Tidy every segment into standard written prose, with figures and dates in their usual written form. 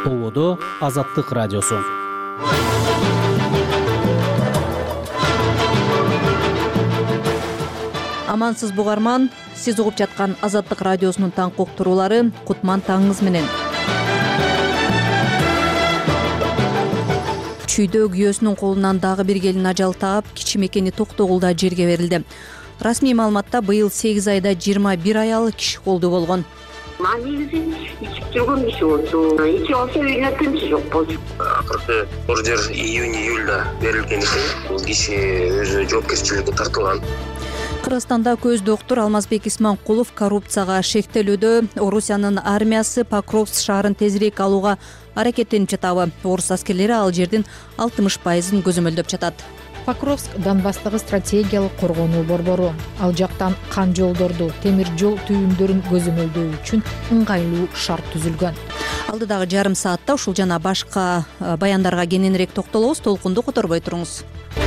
Болодо Азаттык радиосу. Амансыз бугарман, сиз угуп жаткан Азаттык радиосунун таң коктуруулары кутман таңыңыз менен. Чүйдө күйөөсүнүн колунан дагы бир келин ажал таап, кичи мекени Токтогулда жерге берилди. Расмий маалыматта быйыл 8 айда 21 аял киши колдуу болгон. Негизи ичип жүргөн киши болчу. Ичип алса үйүнө тынчы жок болчу. Акыркы ордер июнь-июльда берилген экен. Бул киши өзү жоопкерчиликке тартылган. Кыргызстанда көз доктур Алмазбек Исманкулов коррупцияга шектелүүдө Орусиянын армиясы Покровск шаарын тезирээк алууга аракеттенип жатабы. Орус аскерлери ал жердин 60% көзөмөлдөп жатат. Покровск Донбасстагы стратегиялык коргонуу борбору. Ал жактан кан жолдорду, темир жол түйүндөрүн көзөмөлдөө үчүн ыңгайлуу шарт түзүлгөн. Алдыдагы жарым саатта ушул жана башка баяндарга кененирээк токтолобуз. Толкунду которбой туруңуз.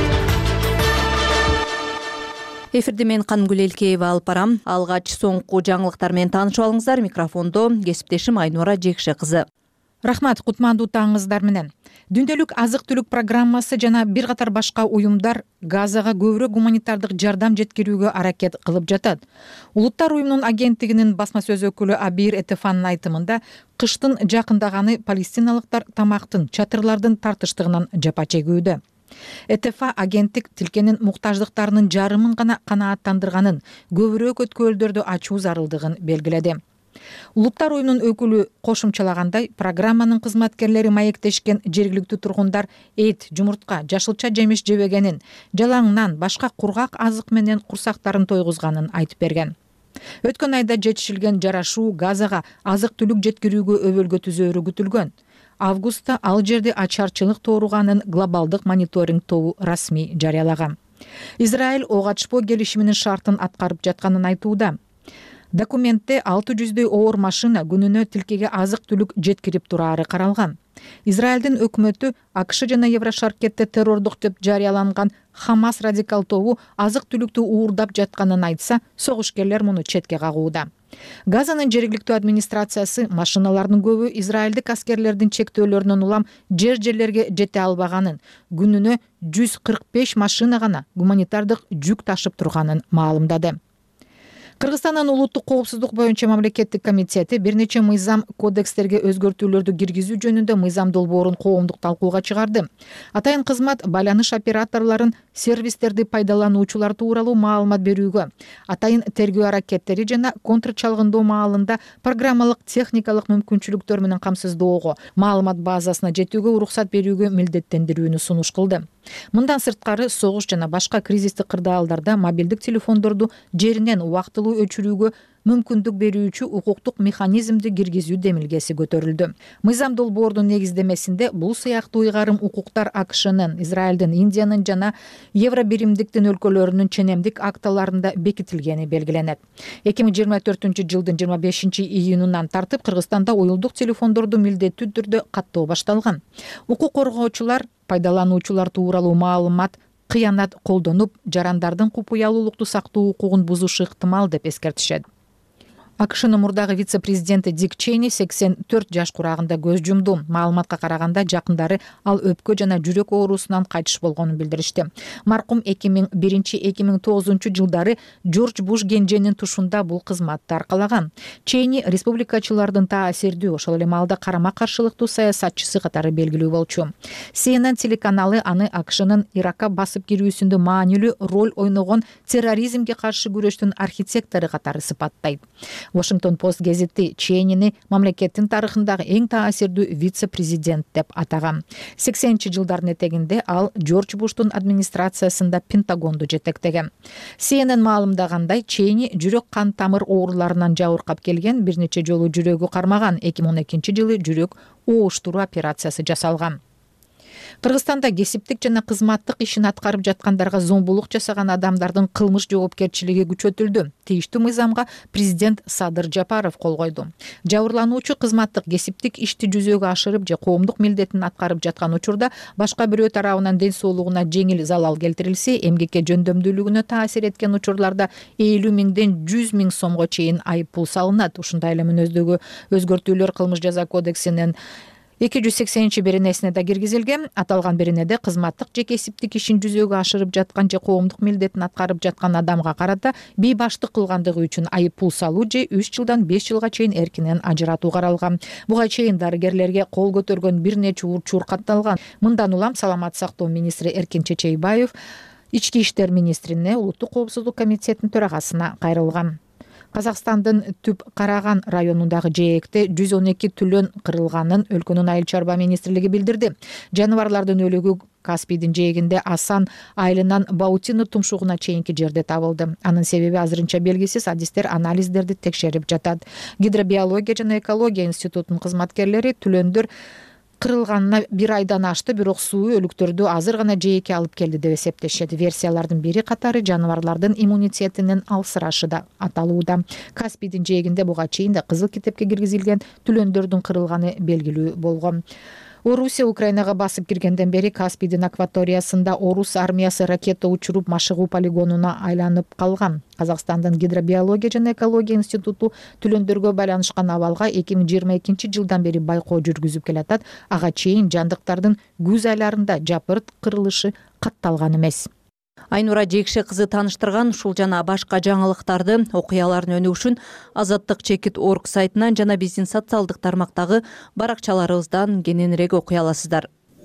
Эфирди мен Канымгүл Элкеева алып барам. Алгач соңку жаңылыктар менен таанышып алыңыздар. Микрофондо кесиптешим Айнура Жекше кызы. Рахмат, кутмандуу таңыңыздар менен. Дүндөлүк азык-түлүк программасы жана бир катар башка уюмдар Газага көбүрөөк гуманитардык жардам жеткирүүгө аракет кылып жатат. Улуттар уюмунун агенттигинин басма сөз өкүлү Абир Этефанын айтымында, кыштын жакындаганы палестиналыктар тамактын, чатырлардын тартыштыгынан жапа чегүүдө. Этефа агенттик тилкенин муктаждыктарынын жарымын гана канааттандырганын, көбүрөөк өткөлдөрдү ачуу зарылдыгын белгиледи. Улуттар уюмунун өкүлү кошумчалагандай, программанын кызматкерлери маектешкен жергиликтүү тургундар эт, жумуртка, жашылча жемиш жебегенин, жалаң нан, башка кургак азык менен курсактарын тойгузганын айтып берген. Өткөн айда жетишилген жарашуу Газага азык-түлүк жеткирүүгө өбөлгө түзөөрү күтүлгөн. Августта ал жерде ачарчылык тууруганын глобалдык мониторинг тобу расмий жарыялаган. Израиль ок атышпоо келишиминин шартын аткарып жатканын айтууда. Документте 600 оор машина күнүнө тилкеге азык-түлүк жеткирип турары каралган. Израилдин өкмөтү АКШ жана Еврошаркетте террордук деп жарыяланган Хамас радикал тобу азык-түлүктү уурдап жатканын айтса, согушкерлер муну четке кагууда. Газанын жергиликтүү администрациясы машиналардын көбү израилдик аскерлердин чектөөлөрүнөн улам жерлерге жете албаганын, күнүнө 145 машина гана гуманитардык жүк ташып турганын маалымдады. Кыргызстандын улуттук коопсуздук боюнча мамлекеттик комитети бир нече мыйзам кодекстерге өзгөртүүлөрдү киргизүү жөнүндө мыйзам долбоорун коомдук талкууга чыгарды. Атайын кызмат байланыш операторлорун сервистерди пайдалануучулар тууралуу маалымат берүүгө, атайын тергөө аракеттери жана контрчалгындоо маалында программалык техникалык мүмкүнчүлүктөр менен камсыздоого, маалымат базасына жетүүгө уруксат берүүгө милдеттендирүүнү сунуш кылды. Мындан сырткары согуш жана башка кризистик кырдаалдарда мобилдик телефондорду жеринен убактылуу өчүрүүгө мүмкүндүк берүүчү укуктук механизмди киргизүү демилгеси көтөрүлдү. Мыйзам долбоордун негиздемесинде бул сыяктуу ыйгарым укуктар АКШнын, Израилдин, Индиянын жана Евробиримдиктин өлкөлөрүнүн ченемдик акталарында бекитилгени белгиленет. 2024-жылдын 25-июнунан тартып Кыргызстанда уюлдук телефондорду милдеттүү түрдө каттоо башталган. Укук коргоочулар пайдалануучулар тууралуу маалымат кыянат колдонуп, жарандардын купуялуулукту сактоо укугун бузушу ыктымал деп эскертишет. АКШнын мурдагы вице-президенти Дик Чейни 84 жаш курагында көз жумду. Маалыматка караганда жакындары ал өпкө жана жүрөк оорусунан кайтыш болгонун билдиришти. Маркум 2001-2009 жылдары Жорж Буш кенженин тушунда бул кызматты аркалаган. Чейни республикачылардын таасирдүү, ошол эле маалда карама-каршылыктуу саясатчысы катары белгилүү болчу. CNN телеканалы аны АКШнын Иракка басып кирүүсүндө маанилүү роль ойногон терроризмге каршы күрөштүн архитектору катары сыпаттайт. Washington Post гезити Чейнини мамлекеттин тарыхындагы эң таасирдүү вице-президент деп атаган. 80-жылдардын этегинде ал Жорж Буштун администрациясында Пентагонду жетектеген. CNN маалымдагандай, Чейни жүрөк кан тамыр ооруларынан жабыркап келген, бир нече жолу жүрөгү кармаган. 2012-жылы жүрөк ооштуруу операциясы жасалган. Кыргызстанда кесиптик жана кызматтык ишин аткарып жаткандарга зомбулук жасаган адамдардын кылмыш жоопкерчилиги күчөтүлдү. Тийиштүү мыйзамга президент Садыр Жапаров кол койду. Жабырлануучу кызматтык кесиптик ишти жүзөгө ашырып же коомдук милдетин аткарып жаткан учурда башка бирөө тарабынан ден соолугуна жеңил залал келтирилсе, эмгекке жөндөмдүүлүгүнө таасир эткен учурларда 50 миңден 100 миң сомго чейин айып пул салынат. Ушундай эле мүнөздөгү өзгөртүүлөр кылмыш жаза кодексинин 280-беренесине да киргизилген. Аталган беренеде кызматтык же кесиптик ишин жүзөгө ашырып жаткан же коомдук милдетин аткарып жаткан адамга карата бейбаштык кылгандыгы үчүн айып пул салуу же 3 жылдан 5 жылга чейин эркинен ажыратуу каралган. Буга чейин дарыгерлерге кол көтөргөн бир нече учур катталган. Мындан улам Саламаттык сактоо министри Эркин Чечейбаев Ички иштер министрине, Улуттук коопсуздук комитетинин төрагасына кайрылган. Казакстандын Түп Караган районундагы жээкте 112 түлөн кырылганын өлкөнүн айыл чарба министрлиги билдирди. Жаныбарлардын өлүгү Каспийдин жээгинде Асан айылынан Баутино тумшугуна чейинки жерде табылды. Анын себеби азырынча белгисиз, адистер анализдерди текшерип жатат. Гидробиология жана экология институтунун кызматкерлери түлөндөр кырылганына 1 айдан ашты, бирок суу өлүктөрдү азыр гана жээкке алып келди деп эсептешет. Версиялардын бири катары жаныбарлардын иммунитетинин алсырашы да аталууда. Каспийдин жээгинде буга чейин да кызыл китепке киргизилген түлөндөрдүн кырылганы белгилүү болгон. Орусия Украинага басып киргенден бери Каспийдин акваториясында орус армиясы ракета учуруп машыгуу полигонуна айланып калган. Казакстандын Гидробиология жана экология институту түлөндөргө байланышкан абалга 2022 жылдан бери байкоо жүргүзүп келатат. Ага чейин жандыктардын күз айларында жапырт кырылышы катталган эмес. Айнура Жекше кызы тааныштырган ушул жана башка жаңылыктарды, окуялардын өнүгүшүн Азаттык.org сайтынан жана биздин социалдык тармактагы баракчаларыбыздан кененирээк окуй аласыздар.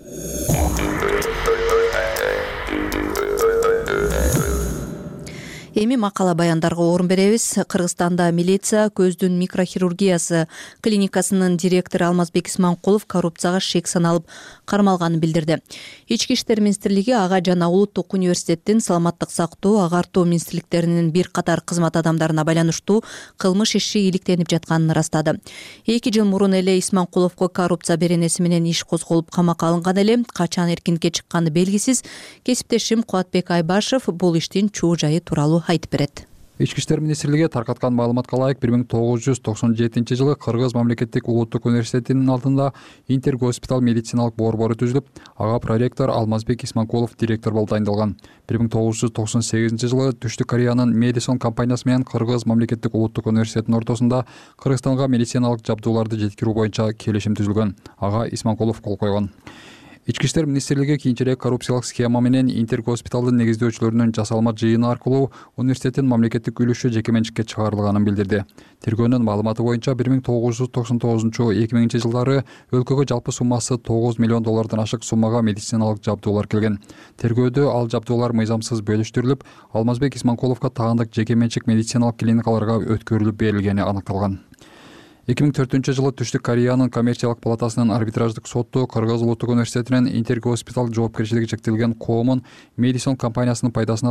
Эми макала баяндарга орун беребиз. Кыргызстанда милиция көздүн микрохирургиясы клиникасынын директору Алмазбек Исманкулов коррупцияга шек саналып кармалганын билдирди. Ички иштер министрлиги ага жана Улуттук университеттин саламаттык сактоо, агартуу министрликтеринин бир катар кызмат адамдарына байланыштуу кылмыш иши иликтенип жатканын ырастады. 2 жыл мурун эле Исманкуловго коррупция беренеси менен иш козголуп камакка алынган эле. Качан эркинlikке чыкканы белгисиз. Кесиптешим Кубатбек Айбашев бул иштин чуу жайы тууралуу айтып берет. Ички иштер министрлиги таркаткан маалыматка ылайык 1997 жылы Кыргыз мамлекеттик улуттук университетинин алдында интергоспитал медициналык борбору түзүлүп, ага проректор Алмазбек Исманкулов директор болуп тайындалган. 1998 жылы Түштүк Кореянын Медисон компаниясы менен Кыргыз мамлекеттик улуттук университетинин ортосунда Кыргызстанга медициналык жабдууларды жеткирүү боюнча келишим түзүлгөн. Ага Исманкулов кол койгон. Ички иштер министрлиги кийинчерээк коррупциялык схема менен интергоспиталдын негиздөөчүлөрүнүн жасалма жыйыны аркылуу университеттин мамлекеттик үлүшү жеке менчикке чыгарылганын билдирди. Тергөөнүн маалыматы боюнча 1999-2000 жылдары өлкөгө жалпы суммасы $9 миллион ашык суммага медициналык жабдуулар келген. Тергөөдө ал жабдуулар мыйзамсыз бөлүштүрүлүп, Алмазбек Исманкуловго таандык жеке менчик медициналык клиникаларга өткөрүлүп берилгени аныкталган. 2004 жылы Түштүк Кореянын коммерциялык палатасынын арбитраждык сотту Кыргыз улуттук университетинен интергоспитал жоопкерчилиги чектелген коомун Медисон компаниясынын пайдасына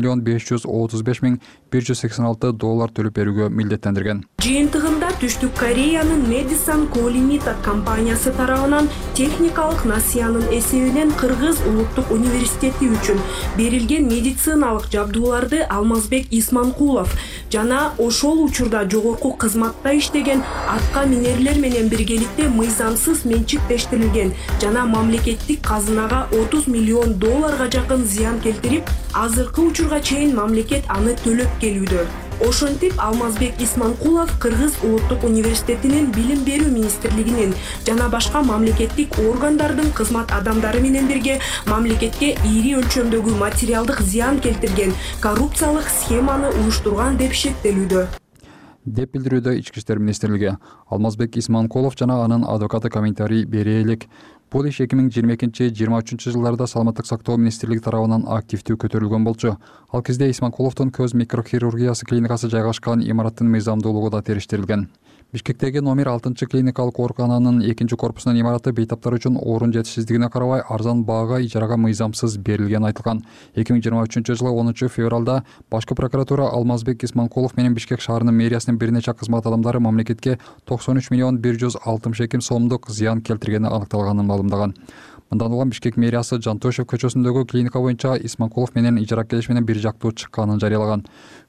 $9,535,186 төлөп берүүгө милдеттендирген. Жыйынтыгында Түштүк Кореянын Медисон Co Limited компаниясы тарабынан техникалык насыянын эсебинен Кыргыз улуттук университети үчүн берилген медициналык жабдууларды Алмазбек Исманкулов жана ошол учурда жогорку кызматта иштеген атка минерлер менен биргеликте мыйзамсыз менчиктештирилген жана мамлекеттик казынага $30 миллион жакын зыян келтирип, азыркы учурга чейин мамлекет аны төлөп келүүдө. Ошентип Алмазбек Исманкулов Кыргыз улуттук университетинин билим берүү министрлигинин жана башка мамлекеттик органдардын кызмат адамдары менен бирге мамлекетке ири өлчөмдөгү материалдык зыян келтирген коррупциялык схеманы уюштурган деп шектелүүдө. Деп билдирүүдө Ички иштер министрлиги. Алмазбек Исманкулов жана анын адвокаты комментарий бере элек. Бул иш 2022-23 жылдарда саламаттык сактоо министрлиги тарабынан активдүү көтөрүлгөн болчу. Ал кезде Исманкуловдун көз микрохирургиясы клиникасы жайгашкан имараттын мыйзамдуулугу да териштирилген. Бишкектеги номер 6-клиникалык оорукананын 2-корпусунун имараты бейтаптар үчүн орун жетишсиздигине карабай арзан баага ижарага мыйзамсыз берилген айтылган. 2023 жылы 10 февралда башкы прокуратура Алмазбек Исманкулов менен Бишкек шаарынын мэриясынын бир нече кызмат адамдары мамлекетке $93,162,000 сомдук зыян келтиргени аныкталганын маалымдаган. Мындан улам Бишкек мэриясы Жантошев көчөсүндөгү клиника боюнча Исманкулов менен ижара келишиминен бир жактуу чыкканын жарыялаган.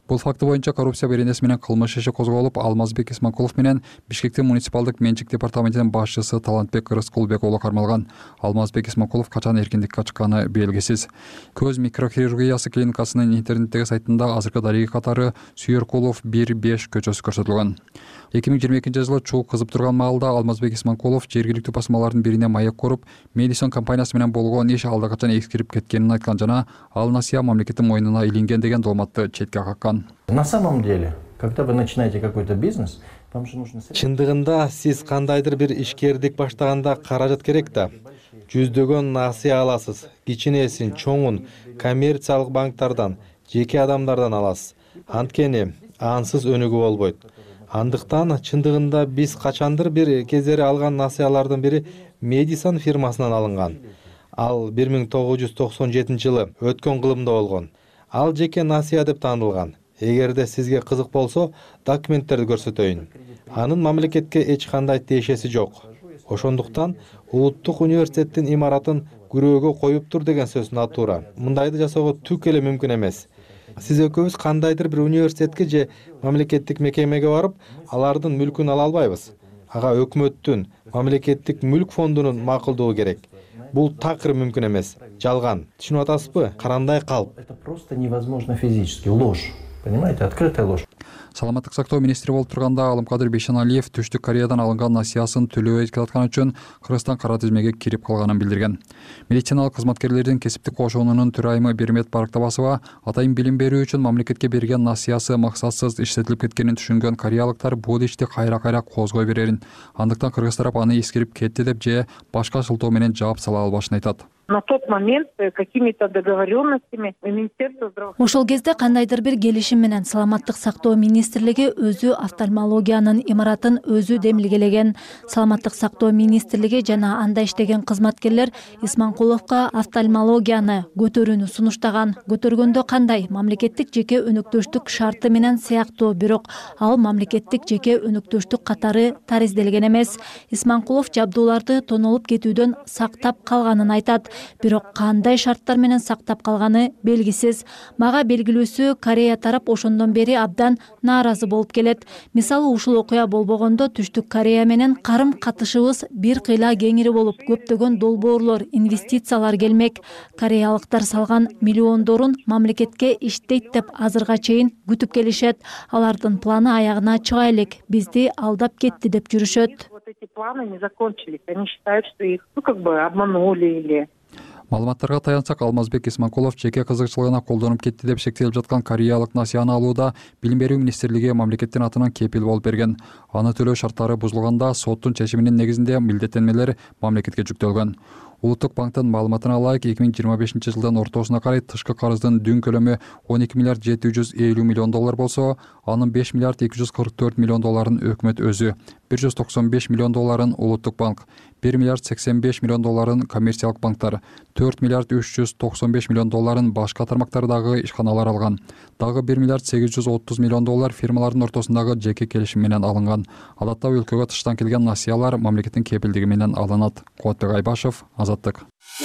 Бул факты боюнча коррупция беренеси менен кылмыш иши козголуп, Алмазбек Исманкулов менен Бишкектин муниципалдык менчик департаментинин башчысы Талантбек Рыскулбек уулу кармалган. Алмазбек Исманкулов качан эркиндикке чыкканы белгисиз. Көз микрохирургиясы клиникасынын интернеттеги сайтында азыркы дареги катары Сүйөркулов 1-5 көчөсү көрсөтүлгөн. 2022-жылы чуу кызып турган маалда Алмазбек Исманкулов жергиликтүү басмалардын бирине маек коруп, Медисон компаниясы менен болгон иш алда качан эскирип кеткенин айткан жана ал насыя мамлекеттин мойнуна илинген деген дооматты четке каккан. На самом деле, когда вы начинаете какой-то бизнес, вам же нужно... Чындыгында сиз кандайдыр бир ишкердик баштаганда каражат керек да. Жүздөгөн насыя аласыз. Кичинесин, чоңун коммерциялык банктардан, жеке адамдардан аласыз. Анткени ансыз өнүгүү болбойт. Андыктан чындыгында биз качандыр бир кездери алган насыялардын бири Медисон фирмасынан алынган. Ал 1997-жылы өткөн кылымда болгон. Ал жеке насыя деп таанылган. Эгерде сизге кызык болсо, документтерди көрсөтөйүн. Анын мамлекетке эч кандай тиешеси жок. Ошондуктан Улуттук университеттин имаратын күрөөгө коюптур деген сөз натура. Мындайды жасоого түк эле мүмкүн эмес. Сиз экөөбүз кандайдыр бир университетке же мамлекеттик мекемеге барып, алардын мүлкүн ала албайбыз. Ага өкмөттүн мамлекеттик мүлк фондунун макулдугу керек. Бул такыр мүмкүн эмес. Жалган. Түшүнүп атасызбы? Карандай калп. Это просто невозможно физически. Ложь. Понимаете? Открытая ложь. Саламаттык сактоо министри болуп турганда Алымкадыр Бейшеналиев Түштүк Кореядан алынган насыясын төлөбөй жаткан үчүн Кыргызстан кара тизмеге кирип калганын билдирген. Медициналык кызматкерлердин кесиптик кошуунунун төрайымы Бермет Барактабасова атайын билим берүү үчүн мамлекетке берген насыясы максатсыз иштетилип кеткенин түшүнгөн кореялыктар бул ишти кайра козгой берерин. Андыктан кыргыз тарап аны эскирип кетти деп же башка шылтоо менен жаап сала албашын айтат. На тот момент какими-то договоренностями Министерство здравоохранения. Ошол кезде кандайдыр бир келишим менен Саламаттык сактоо министрлиги өзү офтальмологиянын имаратын өзү демилгелеген. Саламаттык сактоо министрлиги жана анда иштеген кызматкерлер Исманкуловго офтальмологияны көтөрүүнү сунуштаган. Көтөргөндө кандай? Мамлекеттик жеке өнөктөштүк шарты менен сыяктуу, бирок ал мамлекеттик жеке өнөктөштүк катары таризделген эмес. Исманкулов жабдууларды тонолуп кетүүдөн сактап калганын айтат. Бирок кандай шарттар менен сактап калганы белгисиз. Мага белгилүүсү Корея тарап ошондон бери абдан нааразы болуп келет. Мисалы ушул окуя болбогондо Түштүк Корея менен карым катышыбыз бир кыйла кеңири болуп, көптөгөн долбоорлор, инвестициялар келмек. Кореялыктар салган миллиондорун мамлекетке иштейт деп азырга чейин күтүп келишет. Алардын планы аягына чыга элек, бизди алдап кетти деп жүрүшөт. Вот эти планы не закончились. Они считают, что их обманули или... Маалыматтарга таянсак, Алмазбек Исманкулов жеке кызыкчылыгына колдонуп кетти деп шектелип жаткан кореялык насыяны алууда Билим берүү министрлиги мамлекеттин атынан кепил болуп берген. Аны төлөө шарттары бузулганда соттун чечиминин негизинде милдеттенмелер мамлекетке жүктөлгөн. Улуттук банктын маалыматына ылайык 2025-жылдын ортосуна карай тышкы карыздын дүн көлөмү 12 миллиард 750 миллион доллар болсо, анын 5 миллиард 244 миллион долларын өкмөт өзү, 195 миллион долларын улуттук банк, 1 миллиард 85 миллион долларын коммерциялык банктар, 4 миллиард 395 миллион долларын башка тармактардагы ишканалар алган. Дагы 1 миллиард 830 миллион доллар фирмалардын ортосундагы жеке келишим менен алынган. Адатта өлкөгө тыштан келген насыялар мамлекеттин кепилдиги менен алынат. Куатбек Айбашев, Азаттык.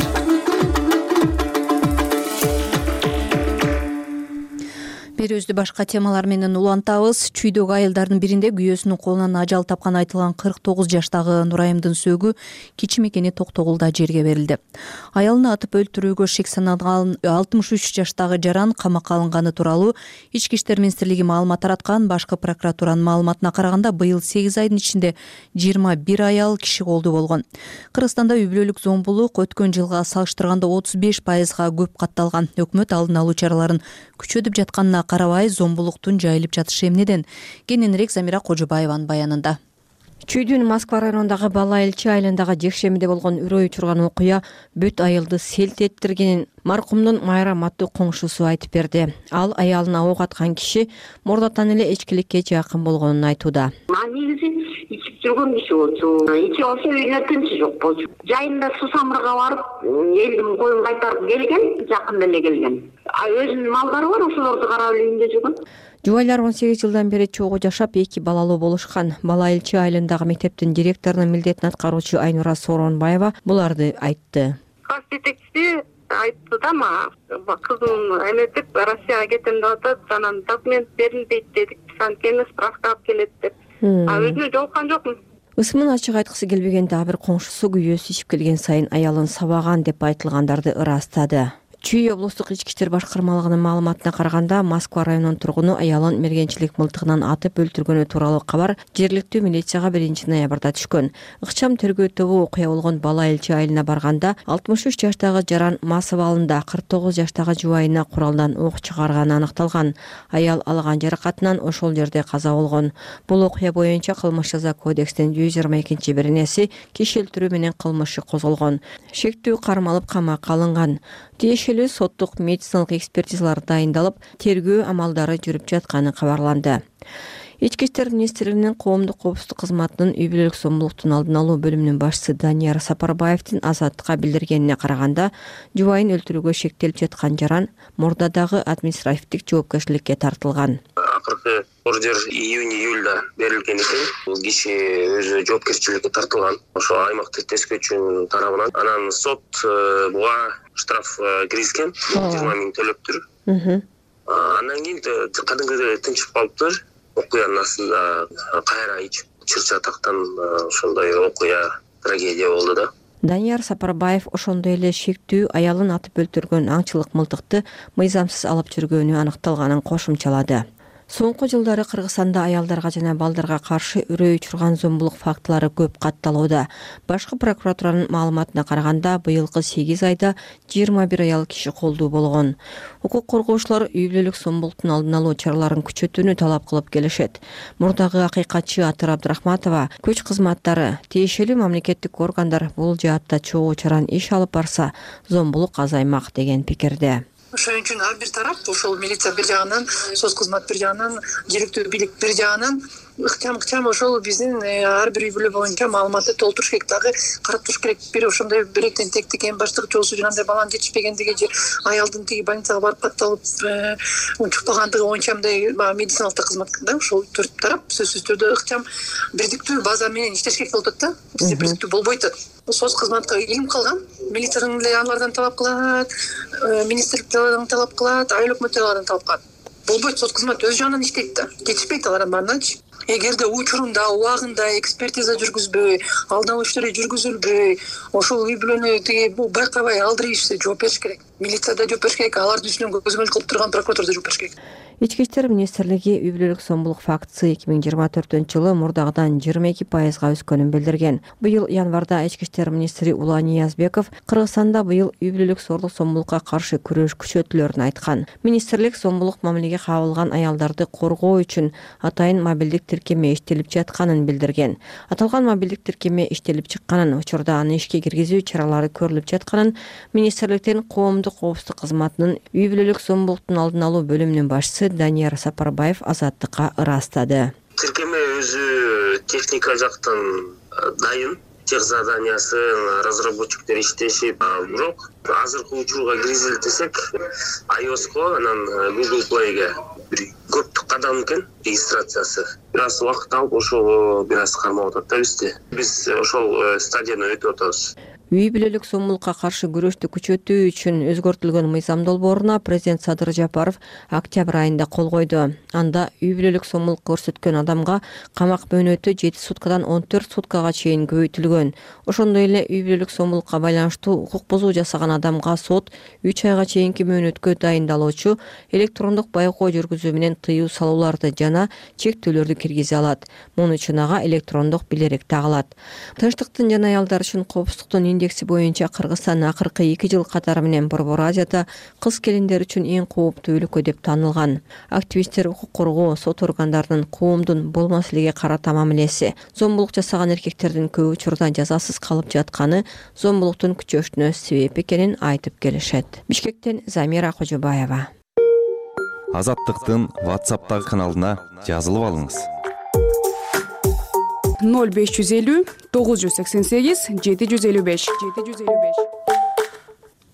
Берүүбүздү башка темалар менен улантабыз. Чүйдөгү айылдардын биринде күйөөсүнүн колунан ажал тапкан айтылган 49 жаштагы Нурайымдын сөөгү кичи мекени Токтогулда жерге берилди. Аялын атып өлтүрүүгө шек саналган 63 жаштагы жаран камакка алынганы тууралуу Ички иштер министрлиги маалымат тараткан. Башкы прокуратуранын маалыматына караганда, быйыл 8 айдын ичинде 21 аял киши колдуу болгон. Кыргызстанда үй бүлөлүк зомбулук өткөн жылга салыштырганда 35%га көп катталган. Өкмөт алдын алуу чараларын күчөтүп жатканына карабай, зомбулуктун жайылып жатышы эмнеден? Кененирээк Замира Кожобаеванын баянында. Чүйдүн Москва районундагы Бала Элчи айылындагы жекшемиде болгон үрөй учурган окуя бүт айылды селт эттиргенин маркумдун Майрам аттуу коңшусу айтып берди. Ал аялына ок аткан киши мурдатан эле эчкиликке жакын болгонун айтууда. Ичип жүргөн киши болчу. Ичип алса үйүнө тынчы жок болчу. Жайында суу самырга барып, элдин коюн кайтарып келген, жакында эле келген. Өзүнүн малдары бар, ошолорду карап эле үйүндө жүргөн. Жубайлар 18 жылдан бери чогуу жашап, 2 балалуу болушкан. Бала Элчи айылындагы мектептин директорунун милдетин аткаруучу Айнура Сооронбаева буларды айтты. Класс жетекчиси айтты да мага кызым эметип Россияга кетем деп атат, анан документ берилбейт дедик, анткени справка алып келет деп. Өзүнө жолуккан жокмун. Ысымын ачык айткысы келбеген дагы бир коңшусу күйөөсү ичип келген сайын аялын сабаган деп айтылгандарды ырастады. Чүй облустук ички иштер башкармалыгынын маалыматына караганда, Москва районунун тургуну аялын мергенчилик мылтыгынан атып өлтүргөнү тууралуу кабар жергиликтүү милицияга 1 ноябрда түшкөн. Ыкчам тергөө тобу окуя болгон Бала Элчи айылына барганда 63 жаштагы Жаран Масыбалында 49 жаштагы жубайына куралдан ок чыгарганы аныкталган. Аял алган жаракатынан ошол жерде каза болгон. Бул окуя боюнча кылмыш жаза кодекстин 122-беренеси киши өлтүрүү менен кылмышы козголгон. Шектүү кармалып камакка алынган. Тиешелүү соттук медициналык экспертизалар дайындалып, тергөө амалдары жүрүп жатканы кабарланды. Ички иштер министрлигинин коомдук коопсуздук кызматынын үй бүлөлүк зомбулуктун алдын алуу бөлүмүнүн башчысы Данияр Сапарбаевдин Азаттыкка билдиргенине караганда, жубайын өлтүрүүгө шектелип жаткан Жаран мурдадагы административдик жоопкерчиликке тартылган. Акыркы ордер июнь-июльда берилген экен. Бул киши өзү жоопкерчиликке тартылган. Ошо аймактык тескөөчүнүн тарабынан. Анан сот буга штраф киргизген, 20 миң төлөптүр. Андан кийин кадимгидей тынчып калыптыр. Окуянын астында кайра ичип чырча тактан ошондой окуя, трагедия болду да. Данияр Сапарбаев ошондой эле шектүү аялын атып өлтүргөн аңчылык мылтыкты мыйзамсыз алып жүргөнү аныкталганын кошумчалады. Соңку жылдары Кыргызстанда аялдарга жана балдарга каршы үрөй учурган зомбулук фактылары көп катталууда. Башкы прокуратуранын маалыматына караганда, быйылкы 8 айда 21 аял киши колдуу болгон. Укук коргоочулар үй бүлөлүк зомбулуктун алдын алуу чараларын күчөтүүнү талап кылып келишет. Мурдагы акыйкатчы Атыр Абдрахматова күч кызматтары, тиешелүү мамлекеттик органдар бул жаатта чогуу чаран иш алып барса, зомбулук азаймак деген пикирде. Ошон үчүн ар бир тарап, ошол милиция бир жагынан, соц кызмат бир жагынан, жергиликтүү бийлик бир жагынан ыкчам ошол биздин ар бир үй бүлө боюнча маалыматты толтуруш керек, дагы карап туруш керек. Бир ошондой биректен тектик эми баштык жолсу жүргөндө баланын жетишпегендиги же аялдын тиги больницага барып катталып чыкпагандыгы боюнча мындай медициналык кызмат да, ошол төрт тарап сөзсүз түрдө ыкчам бирдиктүү база менен иштеш керек болуп атат да. Бизде бирдиктүү болбойт. Соц кызматка илим калган, милициядан эле алардан талап кылат, министрликтен талап кылат, айыл өкмөттөрдөн талап кылат. Болбойт, соц кызмат өз жагынан иштейт да. Жетишпейт алардан баарыначы. Эгерде учурунда, убагында экспертиза жүргүзбөй, алдын алуу иштери жүргүзүлбөй, ошол үй бүлөнү тиги байкабай алдырып ишсе жооп бериш керек. Милиция да жооп бериш керек, алардын үстүнөн көзөмөл кылып турган прокуратура да жооп бериш керек. Ички иштер министрлиги үй бүлөлүк зомбулук фактысы 2024-жылы мурдагыдан 22%га өскөнүн билдирген. Быйыл январда ички иштер министри Улан Ниязбеков Кыргызстанда быйыл үй бүлөлүк зорлук зомбулукка каршы күрөш күчөтүлөрүн айткан. Министрлик зомбулук мамилеге кабылган аялдарды коргоо үчүн атайын мобилдик тиркеме иштелип жатканын билдирген. Аталган мобилдик тиркеме иштелип чыкканын, учурда аны ишке киргизүү чаралары көрүлүп жатканын министрликтин коомдук коопсуздук кызматынын үй бүлөлүк зомбулуктун алдын алуу бөлүмүнүн башчысы Данияр Сапарбаев Азаттыкка ырастады. Тиркеме өзү техника жактан дайын, тех заданиясын разработчиктер иштешип, бирок азыркы учурга киргизели десек, iOS-ко, анан Google Play-ге бир көптүк кадам экен регистрациясы. Бир аз убакыт алып, ошого бир аз кармап атат да бизде. Биз ошол стадияны өтүп атабыз. Үй бүлөлүк зомбулукка каршы күрөштү күчөтүү үчүн өзгөртүлгөн мыйзам долбооруна президент Садыр Жапаров октябрь айында кол койду. Анда үй бүлөлүк зомбулук көрсөткөн адамга камак мөөнөтү 7 суткадан 14 суткага чейин көбөйтүлгөн. Ошондой эле үй бүлөлүк зомбулукка байланыштуу укук бузуу жасаган адамга сот 3 айга чейинки мөөнөткө дайындалуучу электрондук байкоо жүргүзүү менен тыюу салууларды жана чектөөлөрдү киргизе алат. Муну үчүн ага электрондук билерек тагылат. Тынчтыктын жана аялдар үчүн коопсуздуктун индекси боюнча Кыргызстан акыркы 2 жыл катары менен Борбор Азияда кыз келиндер үчүн эң кооптуу өлкө деп танылган. Активисттер укук коргоо, сот органдарынын коомдун бул маселеге карата мамилеси, зомбулук жасаган эркектердин көп учурда жазасыз калып жатканы зомбулуктун күчөшүнө себеп экенин айтып келишет. Бишкектен Замира Кожобаева. Азаттыктын WhatsApp'тагы каналына жазылып алыңыз. 0550 988 755.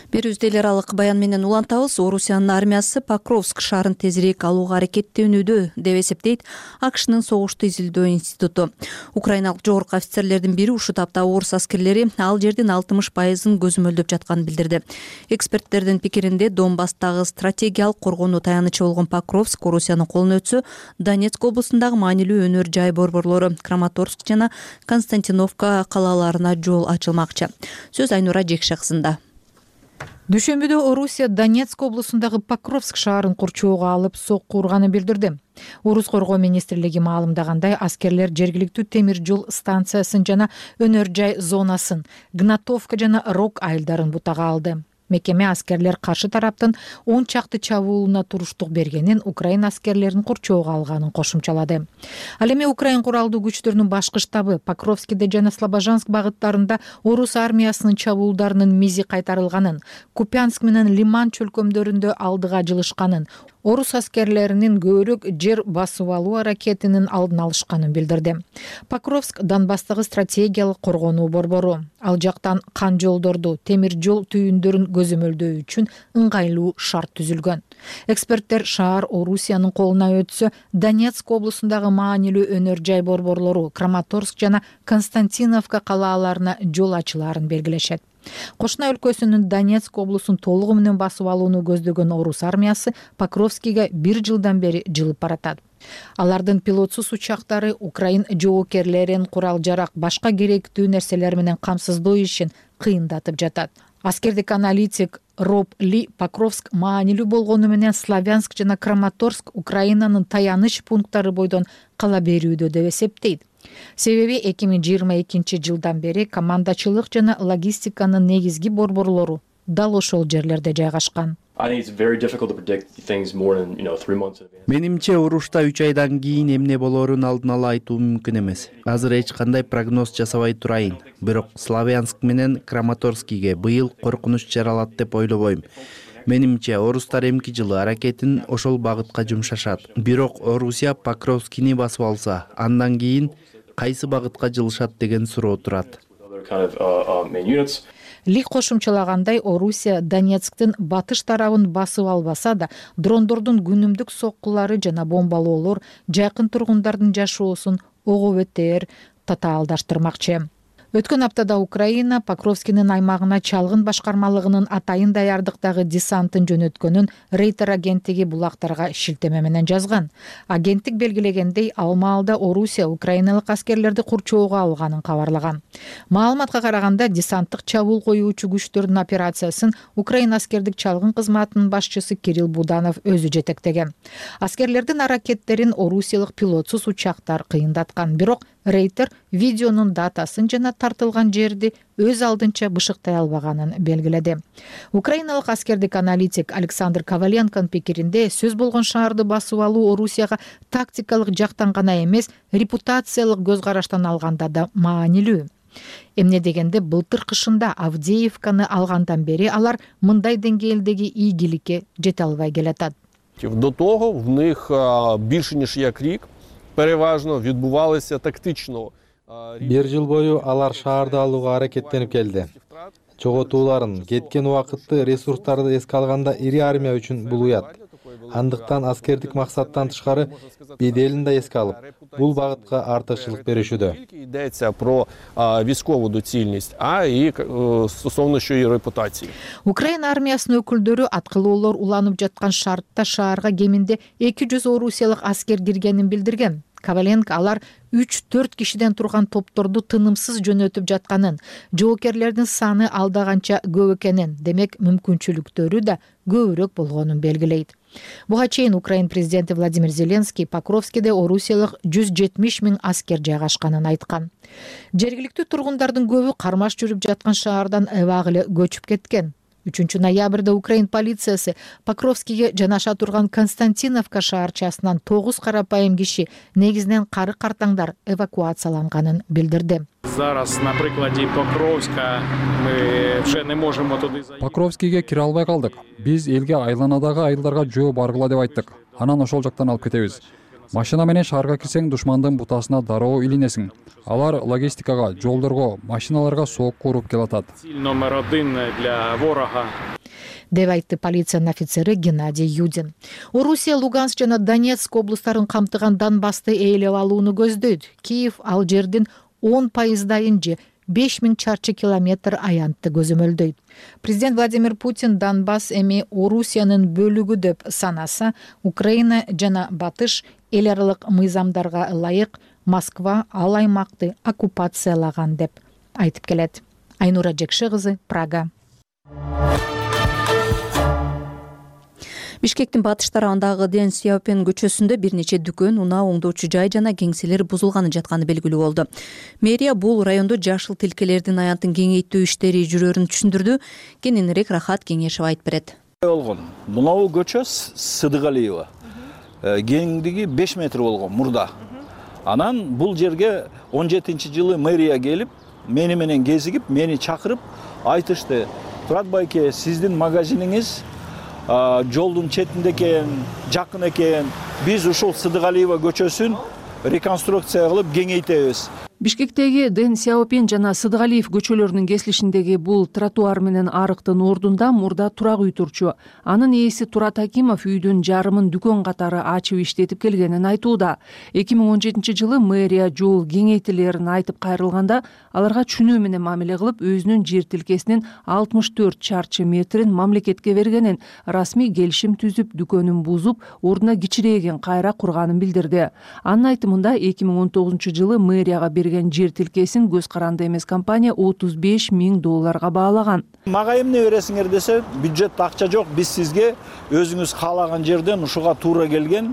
Берүүбүздү эл аралык баян менен улантабыз. Орусиянын армиясы Покровск шаарын тезирээк алууга аракеттенүүдө деп эсептейт АКШнын согушту изилдөө институту. Украиналык жогорку офицерлердин бири ушул тапта орус аскерлери ал жердин 60% көзөмөлдөп жатканын билдирди. Эксперттердин пикиринде Донбасстагы стратегиялык коргонуу таянычы болгон Покровск Орусиянын колуна өтсө, Донецк облусундагы маанилүү өнөр жай борборлору Краматорск жана Константиновка калаларына жол ачылмакчы. Сөз Айнура Жекшаксында. Дүйшөмбүдө Орусия Донецк облусундагы Покровск шаарын курчоого алып сокку урганын билдирди. Орус коргоо министрлиги маалымдагандай, аскерлер жергиликтүү темир жол станциясын жана өнөр жай зонасын, Гнатовка жана Рок айылдарын бутага алды. Мекеме аскерлер каршы тараптын 10 чакты чабуулуна туруштук бергенин, Украина аскерлерин курчоого алганын кошумчалады. Ал эми Украин куралдуу күчтөрүнүн башкы штабы Покровскиде жана Слобожанск багыттарында орус армиясынын чабуулдарынын мизи кайтарылганын, Купянск менен Лиман чөлкөмдөрүндө алдыга жылышканын, орус аскерлеринин көбүрөөк жер басып алуу аракетинин алдын алышканын билдирди. Покровск Донбасстагы стратегиялык коргонуу борбору. Ал жактан кан жолдорду, темир жол түйүндөрүн көзөмөлдөө үчүн ыңгайлуу шарт түзүлгөн. Эксперттер шаар Орусиянын колуна өтсө, Донецк облусундагы маанилүү өнөр жай борборлору Краматорск жана Константиновка калааларына жол ачылаарын белгилешет. Кошуна өлкөсүнүн Донецк облусун толугу менен басып алууну көздөгөн орус армиясы Покровскиге 1 жылдан бери жылып баратат. Алардын пилотсуз учактары Украин жоокерлерин курал жарак, башка керектүү нерселер менен камсыздоо ишин кыйындатып жатат. Аскердик аналитик Роб Ли Покровск маанилүү болгону менен Славянск жана Краматорск Украинанын таяныч пункттары бойдон кала берүүдө деп эсептейт. Себеби 2022 жылдан бери командачылык жана логистиканын негизги борборлору дал ошол жерлерде жайгашкан. Менимче урушта 3 айдан кийин эмне болоорун алдын ала айтуу мүмкүн эмес. Азыр эч кандай прогноз жасабай турайын. Бирок Славянск менен Краматорскиге быйыл коркунуч жаралат деп ойлобойм. Менимче орустар эмки жылы аракетин ошол багытка жумшашат. Бирок Орусия Покровскини басып алса, андан кийин кайсы багытка жылышат деген суроо турат. Ли кошумчалагандай, Орусия Донецктин батыш тарабын басып албаса да, дрондордун күнүмдүк соккулары жана бомбалоолор жакын тургундардын жашоосун ого бетер татаалдаштырмакчы. Өткөн аптада Украина Покровскинин аймагына чалгын башкармалыгынын атайын даярдыктагы десантын жөнөткөнүн Рейтер агенттиги булактарга шилтеме менен жазган. Агенттик белгилегендей, ал маалда Орусия украиналык аскерлерди курчоого алганын кабарлаган. Маалыматка караганда, десанттык чабуул коюучу күчтөрдүн операциясын Украина аскердик чалгын кызматынын башчысы Кирилл Буданов өзү жетектеген. Аскерлердин аракеттерин орусиялык пилотсуз учактар кыйындаткан, бирок Рейтер видеонун датасын жана тартылган жерди өз алдынча бышыктай албаганын белгиледи. Украиналык аскердик аналитик Александр Коваленконун пикиринде, сөз болгон шаарды басып алуу Орусияга тактикалык жактан гана эмес, репутациялык көз караштан алганда да маанилүү. Эмне дегенде, былтыр кышында Авдеевканы алгандан бери алар мындай деңгээлдеги ийгиликке жете албай келатат. До того в них більше ніж як рік переважно відбувалися тактично. 1 жыл бою алар шаарды алууга аракеттенип келди. Жоготууларын, кеткен убакытты, ресурстарды эске алганда ири армия үчүн бул уят. Андыктан аскердик максаттан тышкары беделин да эске алып, бул багытка артыкчылык беришүүдө. Йдеться про військову доцільність, а і стосовно що і репутації. Украина армиясынын өкүлдөрү аткылоолор уланып жаткан шартта шаарга кеминде 200 орусиялык аскер киргенин билдирген. Коваленко алар 3-4 кишиден турган топторду тынымсыз жөнөтүп жатканын, жоокерлердин саны алдаганча көп экенин, демек мүмкүнчүлүктөрү да көбүрөөк болгонун белгилейт. Буга чейин Украин президенти Владимир Зеленский Покровскиде орусиялык 170 000 аскер жайгашканын айткан. Жергиликтүү тургундардын көбү кармаш жүрүп жаткан шаардан эбак эле көчүп кеткен. 3 ноябрда Украин полициясы Покровскиге жанаша турган Константиновка шаарчасынан 9 карапайым киши, негизинен кары картаңдар, эвакуацияланганын билдирди. Зараз на прикладі Покровська ми вже не можемо туди заїхати. Покровскиге кире албай калдык. Биз элге айланадагы айылдарга жөө баргыла деп айттык. Анан ошол жактан алып кетебиз. Машина менен шаарга кирсең душмандын бутасына дароо илинесиң. Алар логистикага, жолдорго, машиналарга соокку уруп келатат. Ціль номер 1 для ворога. деп айтты полициянын офицери Геннадий Юдин. Орусия Луганск жана Донецк облустарын камтыган Донбасты ээлеп алууну көздөйт. Киев ал жердин 10% же 5000 чарчы километр аянтты көзөмөлдөйт. Президент Владимир Путин Донбасс эми Орусиянын бөлүгү деп санаса, Украина жана Батыш эл аралык мыйзамдарга ылайык Москва ал аймакты оккупациялаган деп айтып келет. Айнура Жекши кызы, Прага. Бишкектин батыш тарабындагы Дэн Сяопин көчөсүндө бир нече дүкөн, унаа оңдоочу жай жана кеңселер бузулганы жатканы белгилүү болду. Мэрия бул райондо жашыл тилкелердин аянтын кеңейтүү иштери жүрөрүн түшүндүрдү. Кененирээк Рахат Кеңешев айтып берет. Мынау көчө Сыдыгалиева. Кеңдиги 5 метр болгон мурда. Анан бул жерге 17-жылы мэрия келип, мени менен кезигип, мени чакырып айтышты: "Турат байке, сиздин магазиниңиз жолдун четинде экен, жакын экен. Биз ушул Сыдыгалиева көчөсүн реконструкция кылып кеңейтебиз." Бишкектеги Дэн Сяопин жана Сыдыгалиев көчөлөрүнүн кесилишиндеги бул тротуар менен арыктын ордунда мурда турак үй турчу. Анын ээси Турат Акимов үйдүн жарымын дүкөн катары ачып иштетип келгенин айтууда. 2017-жылы мэрия жол кеңейтилерин айтып кайрылганда, аларга чүнүү менен мамиле кылып, өзүнүн жер тилкесинин 64 чарчы метрин мамлекетке бергенин, расмий келишим түзүп, дүкөнүн бузуп, ордуна кичирээген кайра курганын билдирди. Анын айтымында 2019-жылы мэрияга берген жер тилкесин көз каранды эмес компания $35 000 баалаган. Мага эмне бересиңер десе, бюджетте акча жок, биз сизге өзүңүз каалаган жерден ушуга туура келген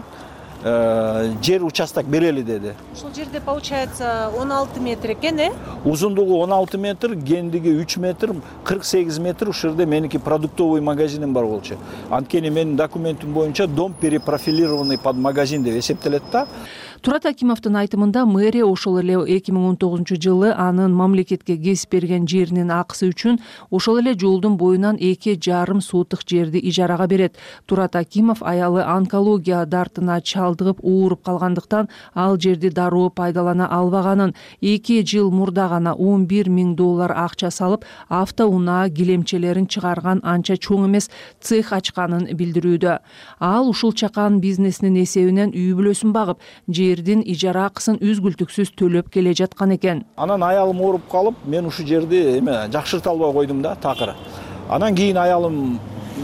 жер участок берели деди. Ушул жерде получается 16 метр экен, Узундугу 16 метр, кендиги 3 метр, 48 метр ушул жерде меники продуктовый магазиним бар болчу. Анткени менин документим боюнча дом перепрофилированный под магазин деп эсептелет да. Турат Акимовдун айтымында мэрия ошол эле 2019-жылы анын мамлекетке кесип берген жеринин акысы үчүн ошол эле жолдун боюнан 2,5 сотых жерди ижарага берет. Турат Акимов аялы онкология дартына чалдыгып ооруп калгандыктан ал жерди дароо пайдалана албаганын, 2 жыл мурда гана $11 000 акча салып, автоунаа килемчелерин чыгарган анча чоң эмес цех ачканын билдирүүдө. Ал ушул чакан бизнесинин эсебинен үй бүлөсүн багып, жердин ижара акысын үзгүлтүксүз төлөп келе жаткан экен. Анан аялым ооруп калып, мен ушул жерди жакшырта албай койдум да, такыр. Анан кийин аялым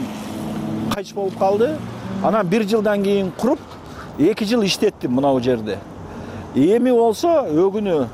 кайтыш болуп калды. Анан 1 жылдан кийин куруп, 2 жыл иштеттим мынау жерде. Эми болсо өгүнү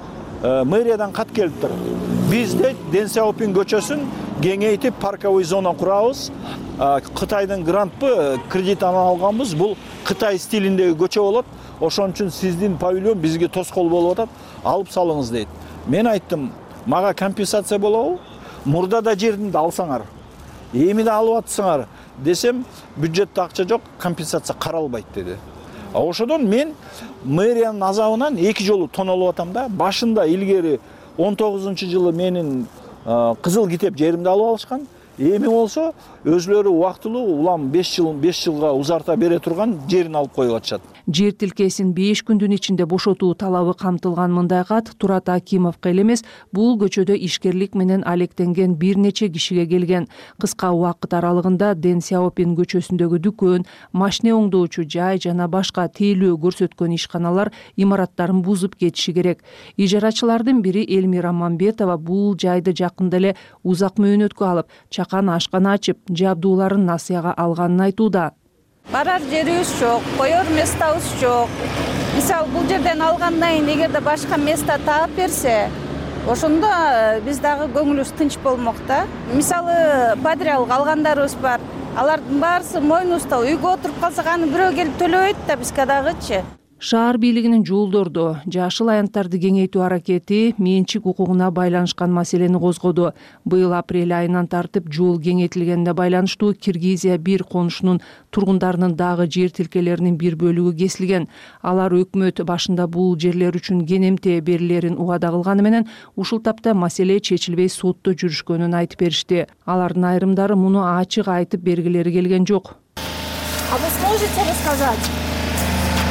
мэриядан кат келиптир. Биз Дэн Сяопин көчөсүн кеңейтип парковый зона курабыз. Кытайдын грантпы кредит алганбыз. Бул Кытай стилиндеги көчө болот. Ошон үчүн сиздин павильон бизге тоскоол болуп атат, алып салыңыз дейт. Мен айттым, мага компенсация болобу? Мурда да жердимди алсаңар, эми да алып атсаңар десем, бюджетте акча жок, компенсация каралбайт деди. Ошодон мен мэриянын азабынан 2 жолу тонолуп атам да. Башында илгери 19-жылы менин кызыл китеп жеримди алып алышкан. Эми болсо өзлөрү убактылуу улам 5 жылга узарта бере турган жерин алып коюп атышат. Жер тилкесин 5 күндүн ичинде бошотуу талабы камтылган мындай кат Турат Акимовго эле эмес, бул көчөдө ишкерлик менен алектенген бир нече кишиге келген. Кыска убакыт аралыгында Дэн Сяопин көчөсүндөгү дүкөн, машина оңдоочу жай жана башка тейлөө көрсөткөн ишканалар имараттарын бузуп кетиши керек. Ижарачылардын бири Элмира Мамбетова бул жайды жакында эле узак мөөнөткө алып, чакан ашкана ачып, жабдууларын насыяга алганын айтууда. Барар жерибиз жок, коер местабыз жок. Мисалы бул жерден алгандан кийин эгерде башка место таап берсе, ошондо биз дагы көңүлүбүз тынч болмок да. Мисалы подряд алгандарыбыз бар. Алардын баарысы мойнубузда, үйгө отуруп калсак аны бирөө келип төлөбөйт да бизге дагычы. Шаар бийлигинин жолдордо жашыл аянттарды кеңейтүү аракети менчик укугуна байланышкан маселени козгоду. Быйыл апрель айынан тартып жол кеңейтилгенине байланыштуу Киргизия бир конушунун тургундарынын дагы жер тилкелеринин бир бөлүгү кесилген. Алар өкмөт башында бул жерлер үчүн кенемте берилерин убада кылганы менен ушул тапта маселе чечилбей сотто жүрүшкөнүн айтып беришти. Алардын айрымдары муну ачык айтып бергилери келген жок. А вы сможете рассказать?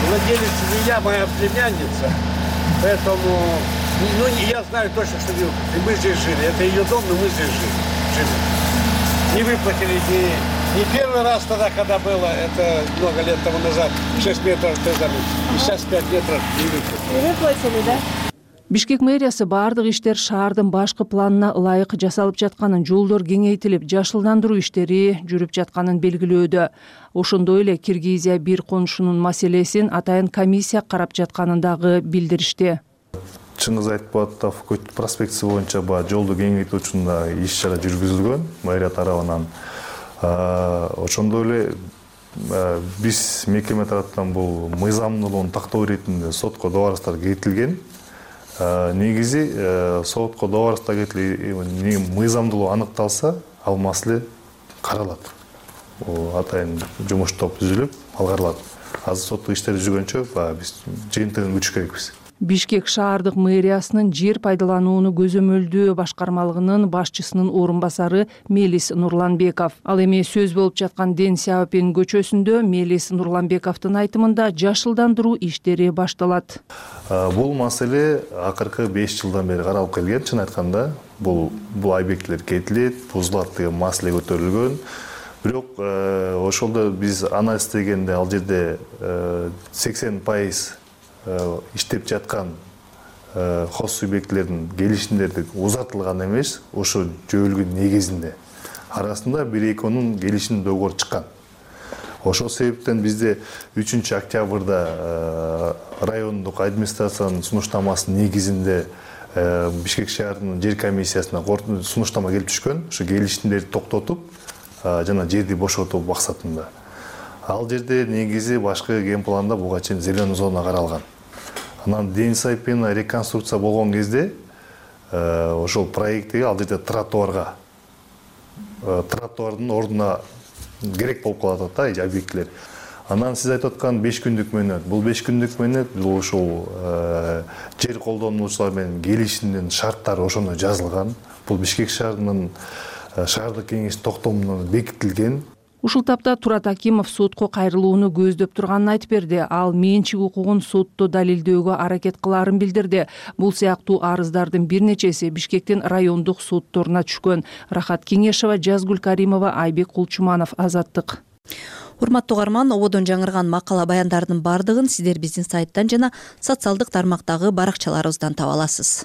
владелец меня, моя племянница. Поэтому, я знаю точно, что мы здесь жили. Это ее дом, но мы здесь жили. Не выплатили не первый раз тогда, когда было, это много лет тому назад, 6 метров назад, и сейчас 5 метров не выплатили. Не выплатили, да? Бишкек мэриясы баардык иштер шаардын башкы планына ылайык жасалып жатканын, жолдор кеңейтилип, жашылдандыруу иштери жүрүп жатканын белгилөөдө. Ошондой эле Киргизия бир конушунун маселесин атайын комиссия карап жатканын дагы билдиришти. Чыңгыз Айтбатов проспекциясы боюнча жолду кеңейтүү үчүн иш чара жүргүзүлгөн мэрия тарабынан. Ошондой эле биз мекеме тараптан бул мыйзамдуулугун тактоо иретинде сотко добарыстар кетилген. Негизи сотко добарыстар кетилген мыйзамдуулугу аныкталса, ал маселе каралат. Атайын жумуш топ түзүлүп, ал каралат. Азыр соттук иштер жүргөнчө биз жыйынтыгын күтүш керекпиз. Бишкек шаардык мэриясынын жер пайдаланууну көзөмөлдөө башкармалыгынын башчысынын орун басары Мелис Нурланбеков. Ал эми сөз болуп жаткан Дэн Сяопин көчөсүндө Мелис Нурланбековдун айтымында жашылдандыруу иштери башталат. Бул маселе акыркы 5 жылдан бери каралып келген. Чын айтканда, бул объектилер кетилет, бузулат деген маселе көтөрүлгөн. Бирок ошолдо биз анализ дегенде ал жерде 80% иштеп жаткан хос субъектилердин келишимдери узатылган эмес, ошо жөөлгөн негизинде. Арасында 1-2 келишим договор чыккан. Ошол себептен бизде 3 октябрда райондук администрациянын сунуштамасынын негизинде Бишкек шаарынын жер комиссиясына сунуштама келип түшкөн. Ошо келишимдерди токтотуп, жана жерди бошотуу максатында. Ал жерде негизи башкы ген планда буга чейин зеленый зона каралган. Анан Дэн Сяопин реконструкция болгон кезде ошол проектиге ал жерде тротуардын ордуна керек болуп калат да объектилер. Анан сиз айтып аткан 5 күндүк мөөнөт. Бул 5 күндүк мөөнөт бул ошол жер колдонуучулар менен келишимдин шарттары ошондо жазылган. Бул Бишкек шаарынын шаардык кеңеш токтомунда бекитилген. Ушул тапта Турат Акимов сотко кайрылууну көздөп турганын айтып берди. Ал менчик укугун сотто далилдөөгө аракет кылаарын билдирди. Бул сыяктуу арыздардын бир нечеси Бишкектин райондук сотторуна түшкөн. Рахат Кеңешева, Жазгүл Каримова, Айбек Кулчуманов, Азаттык. Урматтуу угарман, ободон жаңырган макала баяндардын бардыгын сиздер биздин сайттан жана социалдык тармактагы баракчаларыбыздан таба аласыз.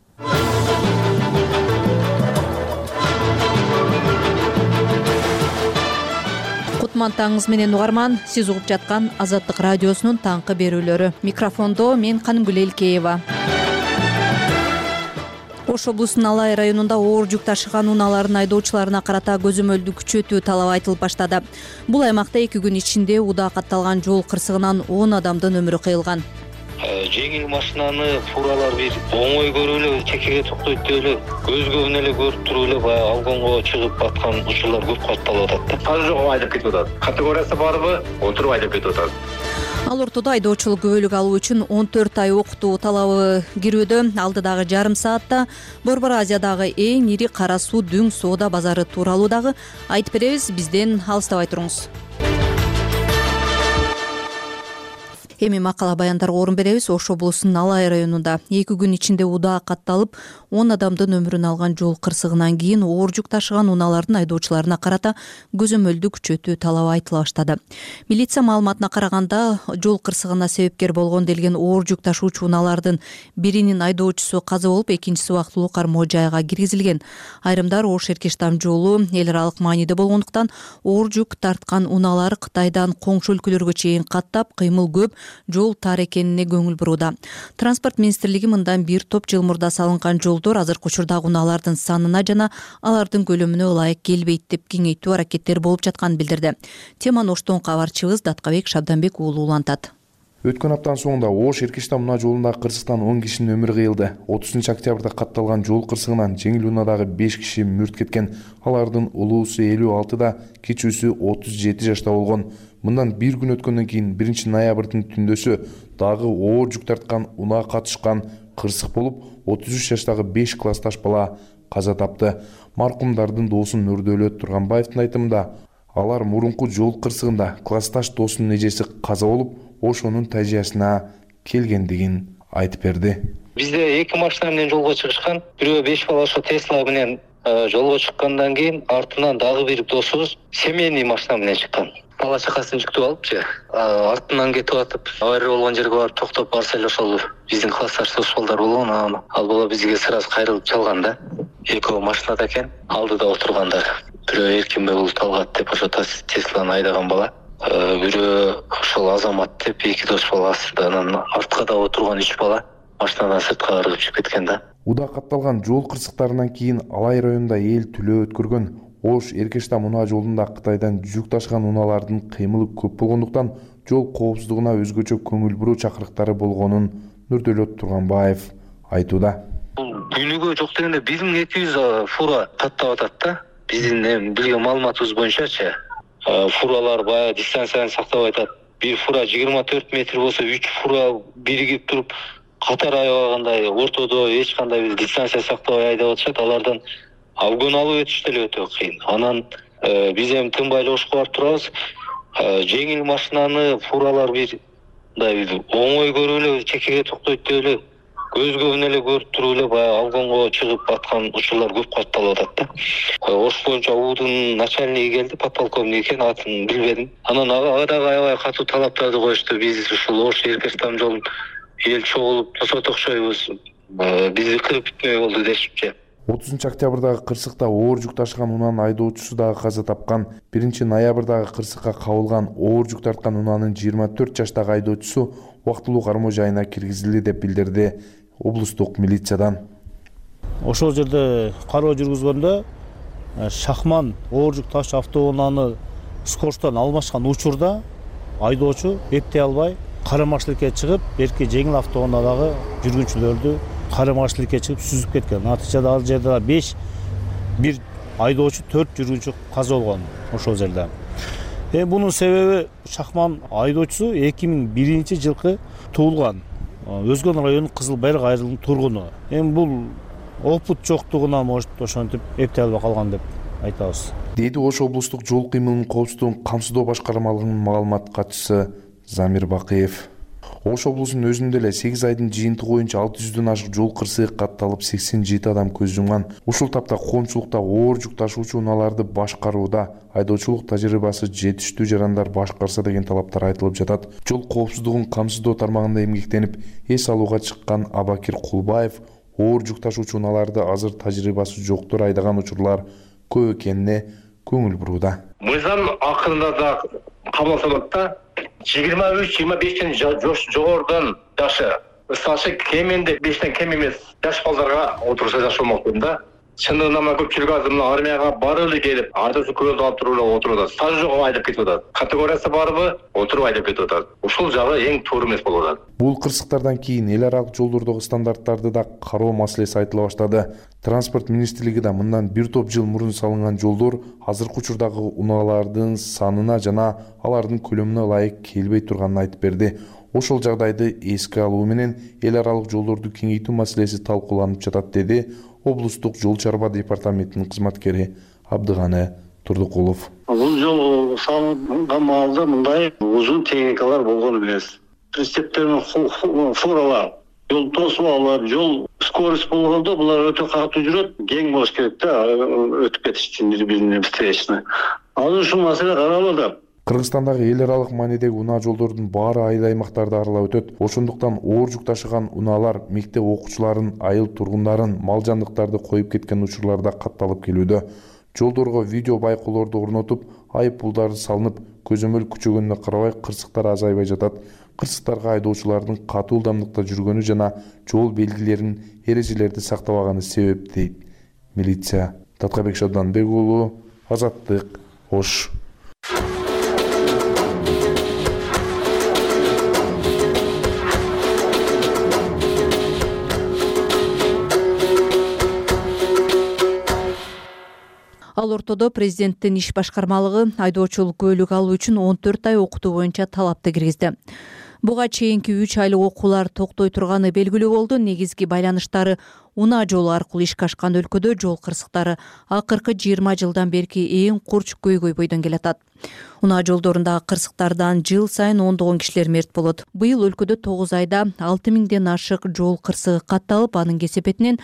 Кутман таңыңыз менен угарман, сиз угуп жаткан Азаттык радиосунун таңкы берүүлөрү. Микрофондо мен Канымгүл Элкеева. Ош облусунун Алай районунда оор жүк ташыган унаалардын айдоочуларына карата көзөмөлдү күчөтүү талабы айтылып баштады. Бул аймакта 2 күн ичинде удаа катталган жол кырсыгынан 10 адамдын өмүрү кыйылган. Жеңил машинаны фуралар бир оңой көрүп эле чекеге токтойт деп эле көзгөбүн эле көрүп туруп эле баягы алгонго чыгып аткан учурлар көп катталып атат да. Азыр жок айдап кетип атат. Категориясы барбы? Отуруп айдап кетип атат. Ал ортодо айдоочулук күбөлүк алуу үчүн 14 ай окутуу талабы кирүүдө. Алдыдагы жарым саатта Борбор Азиядагы эң ири кара суу дүң соода базары тууралуу дагы айтып беребиз. Бизден алыстабай туруңуз. Эми макала баяндарга орун беребиз. Ош облусунун Алай районунда 2 күн ичинде удаа катталып, 10 адамдын өмүрүн алган жол кырсыгынан кийин оор жүк ташыган унаалардын айдоочуларына карата көзөмөлдү күчөтүү талабы айтыла баштады. Милиция маалыматына караганда, жол кырсыгына себепкер болгон делген оор жүк ташуучу унаалардын биринин айдоочусу каза болуп, экинчиси убактылуу кармоо жайга киргизилген. Айрымдар Ош Эркештам жолу эл аралык мааниде болгондуктан оор жүк тарткан унаалар Кытайдан коңшу өлкөлөргө чейин каттап, кыймыл көп, жол тар экенине көңүл бурууда. Транспорт министрлиги мындан бир топ жыл мурда салынган жолдор азыркы учурдагы унаалардын санына жана алардын көлөмүнө ылайык келбейт деп кеңейтүү аракеттер болуп жатканын билдирди. Теманы Оштон кабарчыбыз Даткабек Шабданбек уулу улантат. Өткөн аптанын соңунда Ош Эркештам унаа жолундагы кырсыктан 10 кишинин өмүрү кыйылды. 30 октябрда катталган жол кырсыгынан жеңил унаадагы 5 киши мүрт кеткен. Алардын улуусу 56да, кичүүсү 37 жашта болгон. Мындан бир күн өткөндөн кийин 1 ноябрдын түндөсү дагы оор жүк тарткан унаа катышкан кырсык болуп, 33 жаштагы 5 классташ бала каза тапты. Маркумдардын доосу Нурдөөлөт Турганбаевдин айтымында, алар мурунку жол кырсыгында классташ доосунун эжеси каза болуп, ошонун тажыясына келгендигин айтып берди. Бизде 2 машина менен жолго чыгышкан. Бирөө 5 бала ошо Tesla менен жолго чыккандан кийин артынан дагы бир досубуз семейный машина менен чыккан. Бала чакасын жүктүп алыпчы. Артынан кетип атып, авария болгон жерге барып токтоп барса эле ошол биздин классташ дос балдар болгон. Ал бала бизге сразу кайрылып чалган да. Экөө машинада экен, алдыда отургандар. Бирөө Эркинбек Талгат деп ошо Тесланы айдаган бала. Бирөө ошол Азамат деп 2 дос бала астында, анан артка да отурган 3 бала машинадан сыртка ыргып чыгып кеткен да. Уда катталган жол кырсыктарынан кийин Алай районунда эл түлөө өткөргөн Ош Эркештам унаа жолунда Кытайдан жүк ташыган унаалардын кыймылы көп болгондуктан жол коопсуздугуна өзгөчө көңүл буруу чакырыктары болгонун Нурдөлөт Турганбаев айтууда. Күнүгө жок дегенде 1200 фура каттап атат да. Биздин билген маалыматыбыз боюнчачы фуралар баягы дистанцияны сактап атат. Бир фура 24 метр болсо 3 фура биригип туруп катар аябагандай ортодо эч кандай бир дистанция сактабай айдап атышат. Алардан обгон алып өтүш деле өтө кыйын. Анан биз эми тынбай эле ошко барып турабыз. Жеңил машинаны фуралар бир оңой көрүп эле чекеге токтойт деп эле көзгө эле көрүп туруп эле баягы обгонго чыгып аткан учурлар көп катталып атат да. Ош боюнча УУдун начальниги келди, подполковник экен, атын билбедим. Анан ага дагы аябай катуу талаптарды коюшту. Биз ушул Ош Эркештам жолун эл чогулуп тосот окшойбуз. Бизди кырып бүтмөй болду дешипчи. 30 октябрдагы кырсыкта оор жүк ташыган унаанын айдоочусу дагы каза тапкан. 1 ноябрдагы кырсыкка кабылган оор жүк тарткан унаанын 24 жаштагы айдоочусу убактылуу кармоо жайына киргизилди деп билдирди облустук милициядан. Ошол жерде кароо жүргүзгөндө Шахман оор жүк таш автоунааны скоросттон алмашкан учурда айдоочу эптей албай карама-каршылыкка чыгып, эрки жеңил автоунаадагы жүргүнчүлөрдү карама-каршылыкка чыгып сүзүп кеткен. Натыйжада ал жерде 5 бир айдоочу 4 жүргүнчү каза болгон ошол жерде. Бунун себеби Шахман айдоочусу 2001 жылкы туулган. Өзгөн районунун Кызыл Байрак айрымынын тургуну. Бул опыт жоктугунан может ошентип эптей албай калган деп айтабыз. Деди Ош облустук жол кыймылынын коопсуздугун камсыздоо башкармалыгынын маалымат катчысы Замир Бакыев. Ош облусунун өзүндө эле 8 айдын жыйынтыгы боюнча 600дөн ашык жол кырсыгы катталып 87 адам көз жумган. Ушул тапта коомчулукта оор жүк ташуучу унааларды башкарууда айдоочулук тажрыйбасы жетиштүү жарандар башкарса деген талаптар айтылып жатат. Жол коопсуздугун камсыздоо тармагында эмгектенип эс алууга чыккан Абакир Кулбаев оор жүк ташуучу унааларды азыр тажрыйбасы жоктор айдаган учурлар көп экенине көңүл бурууда. Мыйзам акырында да кабыл алынат да 23-25 жогорудон жашы, мисалы кеминде 5тен кем эмес жаш балдарга отурса жашамак да. Чындыгында көпчүлүк азыр мына армияга бары эле келип, ардысы көз алып туруп эле отуруп атат. Стажы жок айдап кетип атат. Категориясы барбы, отуруп айдап кетип атат. Ушул жагы эң туура эмес болуп атат. Бул кырсыктардан кийин эл аралык жолдордогу стандарттарды да кароо маселеси айтыла баштады. Транспорт министрлиги да мындан бир топ жыл мурун салынган жолдор азыркы учурдагы унаалардын санына жана алардын көлөмүнө ылайык келбей турганын айтып берди. Ошол жагдайды эске алуу менен эл аралык жолдорду кеңейтүү маселеси талкууланып жатат, деди облустук жол чарба департаментинин кызматкери Абдыганы Турдукулов. Бул жол салынган маалда мындай узун техникалар болгон эмес. Прицептер менен фуралар, жол тосуп алып, жол скорость болгондо булар өтө катуу жүрөт, кең болуш керек да, өтүп кетиш үчүн бири-бирине встречный. Азыр ушул маселе каралып атат. Кыргызстандагы эл аралык маанидеги унаа жолдордун баары айыл аймактарды аралап өтөт. Ошондуктан оор жүк ташыган унаалар мектеп окуучуларын, айыл тургундарын, мал жандыктарды коюп кеткен учурларда катталып келүүдө. Жолдорго видео байкоолорду орнотуп, айып пулдары салынып, көзөмөл күчөгөнүнө карабай кырсыктар азайбай жатат. Кырсыктарга айдоочулардын катуу ылдамдыкта жүргөнү жана жол белгилерин, эрежелерди сактабаганы себеп дейт милиция. Таткабек Шабданбек уулу, Азаттык, Ош. Ал ортодо президенттин иш башкармалыгы айдоочулук куөлүк алуу үчүн 14 ай окутуу боюнча талапты киргизди. Буга чейинки 3 айлык окуулар токтой турганы белгилүү болду. Негизги байланыштары унаа жолу аркылуу ишке ашкан өлкөдө жол кырсыктары акыркы 20 жылдан берки эң курч көйгөй бойдон келатат. Унаа жолдорундагы кырсыктардан жыл сайын ондогон кишилер мерт болот. Быйыл өлкөдө 9 айда 6000ден ашык жол кырсыгы катталып, анын кесепетинен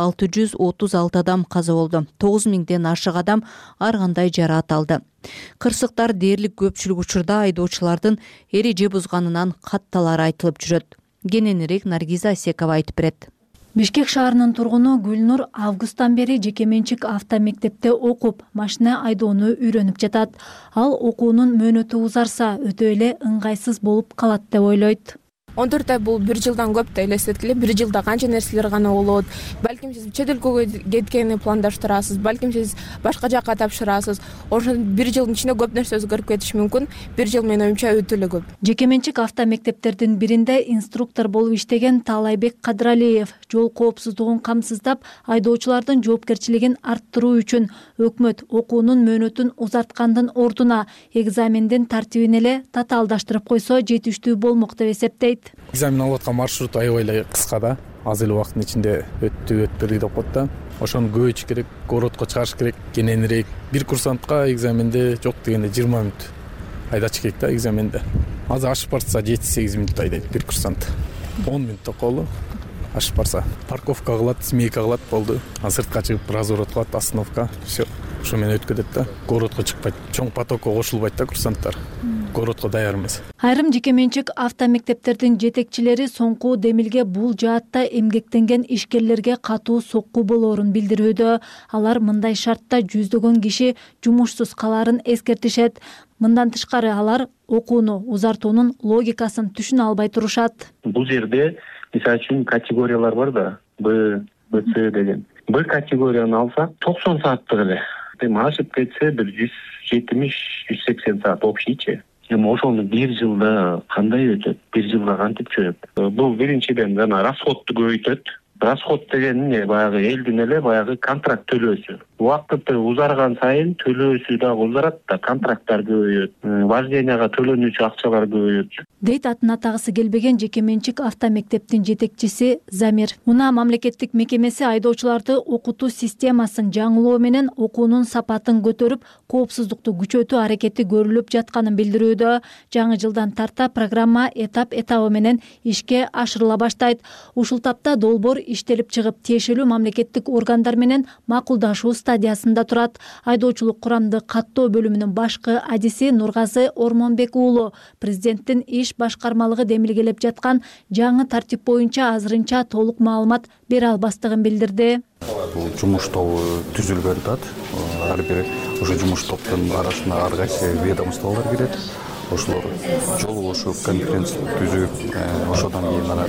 636 адам каза болду. 9000ден ашык адам ар кандай жараат алды. Кырсыктар дээрлик көпчүлүк учурда айдоочулардын эреже бузганынан катталары айтылып жүрөт. Кененирээк Наргиза Асекова айтып берет. Бишкек шаарынын тургуну Гүлнур августтан бери жеке менчик автомектепте окуп, машина айдоону үйрөнүп жатат. Ал окуунун мөөнөтү узарса, өтө эле ыңгайсыз болуп калат деп ойлойт. 14 ай бул 1 жылдан көп да элестеткиле. 1 жылда канча нерселер гана болот. Балким сиз чет өлкөгө кеткени пландаштырасыз, балким сиз башка жакка тапшырасыз. Ошон 1 жылдын ичинде көп нерсе өзгөрүп кетиши мүмкүн. 1 жыл менин оюмча өтө эле көп. Жеке менчик автомектептердин биринде инструктор болуп иштеген Таалайбек Кадыралиев жол коопсуздугун камсыздап, айдоочулардын жоопкерчилигин арттыруу үчүн өкмөт окуунун мөөнөтүн узарткандын ордуна экзамендин тартибин эле татаалдаштырып койсо жетиштүү болмок деп эсептейт. Экзамен алып аткан маршрут аябай эле кыска да. Аз эле убакыттын ичинде өттү деп коет да. Ошону көбөйтүш керек, городко чыгарыш керек, кененирээк. Бир курсантка экзаменде жок дегенде 20 мүнөт айдаш керек да экзаменде. Азыр ашып барса 7-8 мүнөт айдайт бир курсант. 10 мүнөт околу ашып барса. Парковка кылат, смейка кылат болду. Сыртка чыгып разворот кылат, остановка. Всё. Ошо менен өткөдөт да. Городко чыкпайт. Чоң потокко кошулбайт да курсанттар. Городко даяр эмес. Айрым жеке менчик автомектептердин жетекчилери соңку демилге бул жаатта эмгектенген ишкерлерге катуу сокку болоорун билдирүүдө. Алар мындай шартта жүздөгөн киши жумушсуз калаарын эскертишет. Мындан тышкары алар окууну узартуунун логикасын түшүнө албай турушат. Бул жерде мисалы үчүн категориялар бар да, Б, С деген. Б категорияны алсак 90 сааттык эле. Ашып кетсе 170-180 саат общийчи. Ошону 1 жылда кандай өтөт? 1 жылда кантип чөп? Бул биринчиден жана расходду көбөйтөт. Расход деген эмне? Баягы элдин эле баягы контракт төлөөсү. Убакыты узарган сайын төлөөсү дагы узарат да, контракттар көбөйөт. Вожденияга төлөнүүчү акчалар көбөйөт. Дейт атын атагысы келбеген жеке менчик автомектептин жетекчиси Замир. Унаа мамлекеттик мекемеси айдоочуларды окутуу системасын жаңылоо менен окуунун сапатын көтөрүп, коопсуздукту күчөтүү аракети көрүлүп жатканын билдирүүдө. Жаңы жылдан тарта программа этап менен ишке ашырыла баштайт. Ушул тапта долбоор иштелип чыгып, тиешелүү мамлекеттик органдар менен макулдашуу стадиясында турат. Айдоочулук курамды каттоо бөлүмүнүн башкы адиси Нургазы Ормонбек уулу президенттин иш башкармалыгы демилгелеп жаткан жаңы тартип боюнча азырынча толук маалымат бере албастыгын билдирди. Бул жумуш тобу түзүлгөн жатат. Ар бир ошо жумуш топтун арасына ар кайсы ведомстволор кирет. Ошолор жолугушуп, конференция түзүп, ошодон кийин ана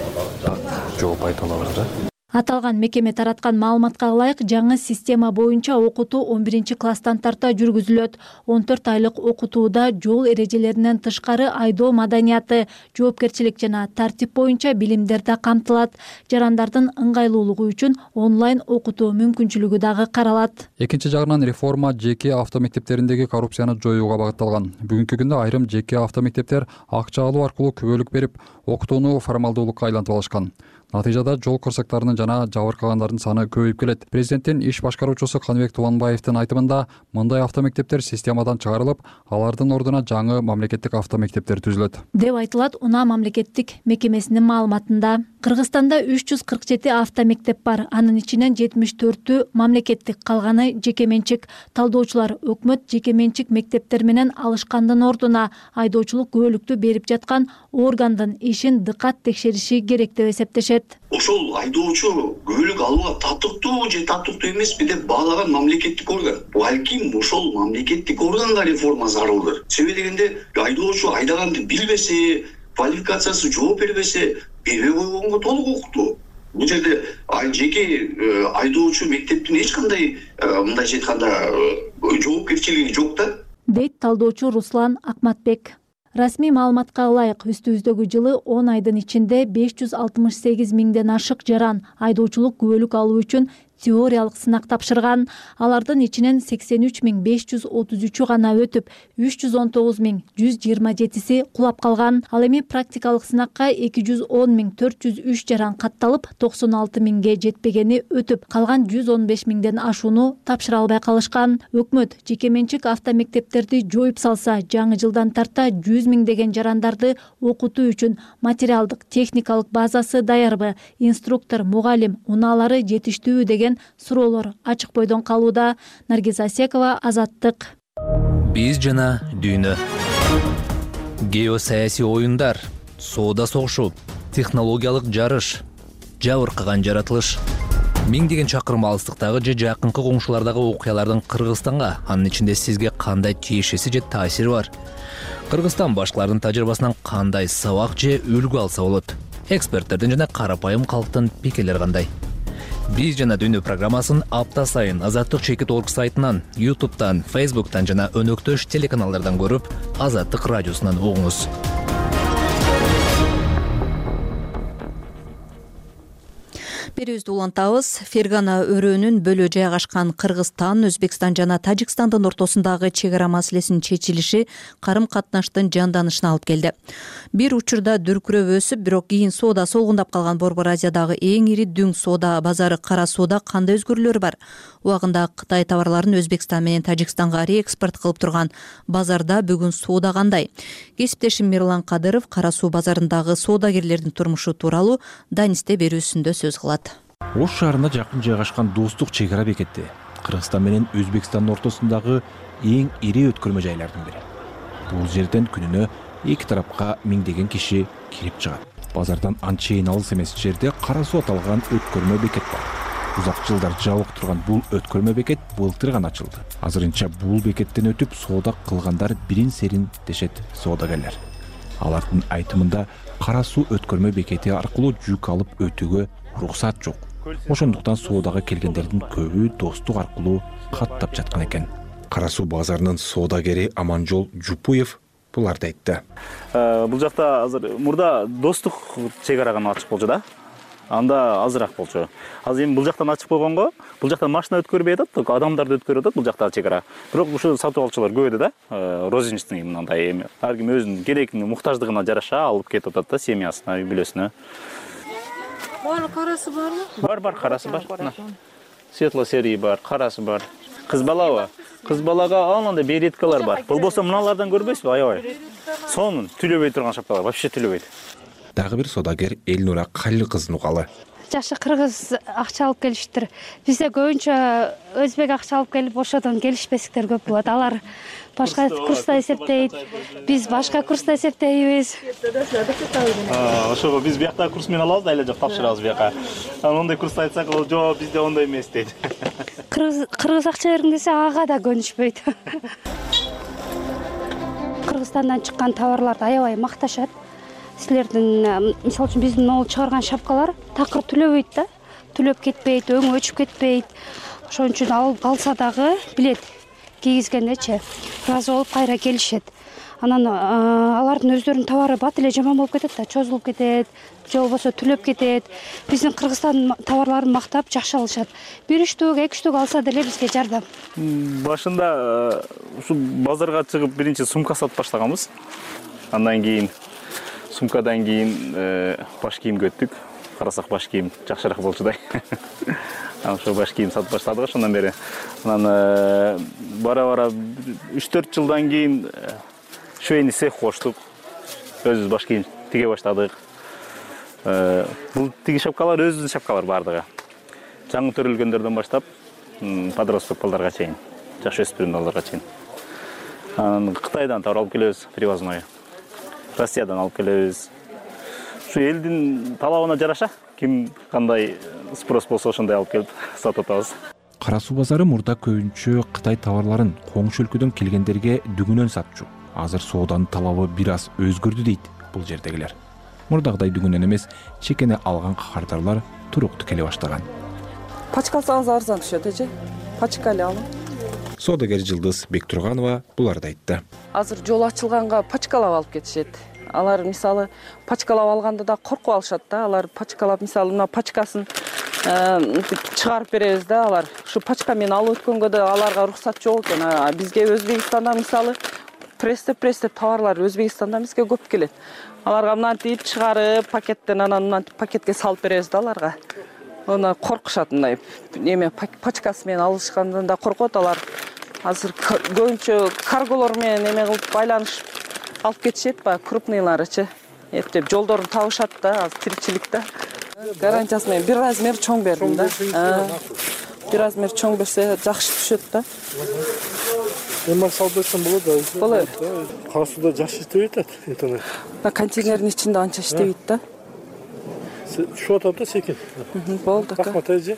жооп айта алабыз да. Аталган мекеме тараткан маалыматка ылайык жаңы система боюнча окутуу 11-класстан тарта жүргүзүлөт. 14 айлык окутууда жол эрежелеринен тышкары айдоо маданияты, жоопкерчилик жана тартип боюнча билимдер да камтылат. Жарандардын ыңгайлуулугу үчүн онлайн окутуу мүмкүнчүлүгү дагы каралат. Экинчи жагынан реформа жеке автомектептериндеги коррупцияны жоюуга багытталган. Бүгүнкү күндө айрым жеке автомектептер акча алуу аркылуу күбөлүк берип, окутууну формалдуулукка айлантып алышкан. Натыйжада жол кырсыктарынын жана жабыркагандардын саны көбөйүп келет. Президенттин иш башкаруучусу Каныбек Тубанбаевдин айтымында, мындай автомектептер системадан чыгарылып, алардын ордуна жаңы мамлекеттик автомектептер түзүлөт деп айтылат Унаа мамлекеттик мекемесинин маалыматында. Кыргызстанда 347 автомектеп бар. Анын ичинен 74-ü мамлекеттик, калганы жеке менчик. Талдоочулар өкмөт жеке менчик мектептер менен алышкандын ордуна айдоочулук күбөлүктү берип жаткан органдын ишин дыкат текшериши керек деп эсептешет. Ошол айдоочу күбөлүк алууга татыктуу же татыктуу эмеспи деп баалаган мамлекеттик орган. Балким ошол мамлекеттик органга реформа зарылдыр. Себеби дегенде айдоочу айдаганды билбесе, квалификациясы жооп бербесе, бербей койгонго толук укуктуу. Бул жерде жеке айдоочу мектептин эч кандай мындайча айтканда жоопкерчилиги жок да. Дейт талдоочу Руслан Акматбек. Расмий маалыматка ылайык, үстүбүздөгү жылы 10 айдын ичинде 568 миңден ашык жаран айдоочулук күбөлүк алуу үчүн теориялык сынак тапшырган. Алардын ичинен 83.533 гана өтүп, 319.127 кулап калган. Ал эми практикалык сынакка 210.403 жаран катталып, 96.000ге жетпегени өтүп, калган 115.000ден ашууну тапшыра албай калышкан. Өкмөт жеке менчик автомектептерди жоюп салса, жаңы жылдан тарта 100 миңдеген жарандарды окутуу үчүн материалдык, техникалык базасы даярбы, инструктор, мугалим, унаалары жетиштүүбү деген суроолор ачык бойдон калууда. Наргиз Асекова, Азаттык. Биз жана дүйнө. Геосаясий оюндар, соода согушу, технологиялык жарыш, жабыркаган жаратылыш. Миңдеген чакырым алыстыктагы же жакынкы коңшулардагы окуялардын Кыргызстанга, анын ичинде сизге кандай тиешеси же таасири бар? Кыргызстан башкалардын тажрыйбасынан кандай сабак же үлгү алса болот? Эксперттердин жана карапайым калктын пикирлери кандай? Биз жана дүйнө программасын апта сайын Азаттык Чекит.org сайтынан, YouTube'тан, Facebook'тан жана өнөктөш телеканалдардан көрүп, Азаттык радиосунан угуңуз. Берүүбүздү улантабыз. Фергана өрөөнүн бөлө жайгашкан Кыргызстан, Өзбекстан жана Тажикстандын ортосундагы чек ара маселесинин чечилиши карым катнаштын жанданышына алып келди. Бир учурда дүркүрөп өсүп, бирок кийин соода солгундап калган Борбор Азиядагы эң ири дүң соода базары Кара Соода кандай өзгөрүүлөр бар? Убагында Кытай товарларын Өзбекстан менен Тажикстанга реэкспорт кылып турган базарда бүгүн соода кандай? Кесиптешим Мирлан Кадыров Кара Суу базарындагы соодагерлердин турмушу тууралуу Данисте берүүсүндө сөз кылат. Ош шаарына жакын жайгашкан достук чек ара бекети Кыргызстан менен Өзбекстандын ортосундагы эң ири өткөрмө жайлардын бири. Бул жерден күнүнө эки тарапка миңдеген киши кирип чыгат. Базардан анчейин алыс эмес жерде Кара Суу аталган өткөрмө бекет бар. Узак жылдар жабык турган бул өткөрмө бекет былтыр гана ачылды. Азырынча бул бекеттен өтүп соода кылгандар бирин серин дешет соодагерлер. Алардын айтымында Кара Суу өткөрмө бекети аркылуу жүк алып өтүүгө уруксат жок. Ошондуктан соодага келгендердин көбү достук аркылуу каттап жаткан экен. Кара Суу базарынын соодагери Аманжол Жупуев буларды айтты. Бул жакта азыр мурда достук чек ара гана ачык болчу да. Анда азыраак болчу. Азыр эми бул жактан ачык болгонго, бул жактан машина өткөрбөй атат, адамдарды өткөрүп атат бул жакта чек ара. Бирок ушу сатып алуучулар көп да. Розничный мындай эми. Ар ким өзүнүн керектигине, муктаждыгына жараша алып кетип атат да семьясына, үй-бүлөсүнө. Бар карасы барбы? Бар, карасы бар. Светло-серый бар, карасы бар. Кыз балабы? Кыз балага анандай береткалар бар. Болбосо мыналардан көрбөйсүзбү, аябай. Сонун төлөбөй турган шапкалар, вообще төлөбөйт. Дагы бир соодагер Элнура Калли кызынын угалы. Жакшы кыргыз акча алып келиштир. Бизде көбүнчө өзбек акча алып келип ошодон келишпестиктер көп болот. Алар башка курста эсептейт, биз башка курста эсептейбиз. Ошого биз биякта курс менен алабыз да, эле жок тапшырабыз бияка. Ондай курста айтсак, ал жок, бизде ондай эмес дейт. Кыргыз акча бергин десе, ага да көнүшпөйт. Кыргызстандан чыккан товарларды аябай макташат. Силердин, мисалы үчүн биздин могул чыгарган шапкалар такыр төлөбөйт да. Төлөп кетпейт, өңү өчүп кетпейт. Ошон үчүн алып алса дагы билет кийгизгендечи ыраазы болуп кайра келишет. Анан алардын өздөрүнүн товары бат эле жаман болуп кетет да, чозулуп кетет, же болбосо түлөп кетет. Биздин Кыргызстандын товарларын мактап жакшы алышат. Бир штук, эки штук алса деле бизге жардам. Башында ушу базарга чыгып биринчи сумка сатып баштаганбыз. Андан кийин сумкадан кийин баш кийим көттүк. Карасак баш кийим жакшыраак болчудай. Ошо баш кийим сатып баштадык ошондон бери. Анан бара-бара 3-4 жылдан кийин швейный цех коштук. Өзүбүз баш кийим тиге баштадык. Бул тиги шапкалар өзүбүздүн шапкалар бардыгы. Жаңы төрөлгөндөрдөн баштап подросток балдарга чейин, жаш өспүрүм балдарга чейин. Анан Кытайдан товар алып келебиз, привозной. Россиядан алып келебиз. Ушу элдин талабына жараша, ким кандай спрос болсо ошондой алып келип сатып атабыз. Кара Суу базары мурда көбүнчө Кытай товарларын коңшу өлкөдөн келгендерге дүгүнөн сатчу. Азыр сооданын талабы бир аз өзгөрдү дейт бул жердегилер. Мурдагыдай дүгүнөн эмес, чекене алган кардарлар туруктуу келе баштаган. Пачка алсаңыз арзан түшөт эже. Пачка эле алың. Соодагер Жылдыз Бектурганова буларды айтты. Азыр жол ачылганга пачкалап алып кетишет. Алар мисалы пачкалап алганда да коркуп алышат да. Алар пачкалап мисалы мына пачкасын чыгарып беребиз да. Алар ушу пачка менен алып өткөнгө да аларга уруксат жок экен. Бизге Өзбекстанда мисалы пресстеп товарлар Өзбекстанда бизге көп келет. Аларга мынтип чыгарып пакеттен анан мынтип пакетке салып беребиз да аларга. Аны коркушат мындай эме пачкасы менен алышкандан да коркот алар. Азыр көбүнчө карголор менен эме кылып байланышып алып кетишет ба, крупныйларычы. Эптеп жолдорун табышат да, азыр тиричиликте. Гарантиясы менен бир размер чоң бердим да. Бир размер чоң берсе жакшы түшөт да. Эми салып берсем болот да. Болот. Карасуда жакшы иштебей атат интернет. Контейнердин ичинде анча иштебейт да. Түшүп атат да секин. Болду. Рахмат эже.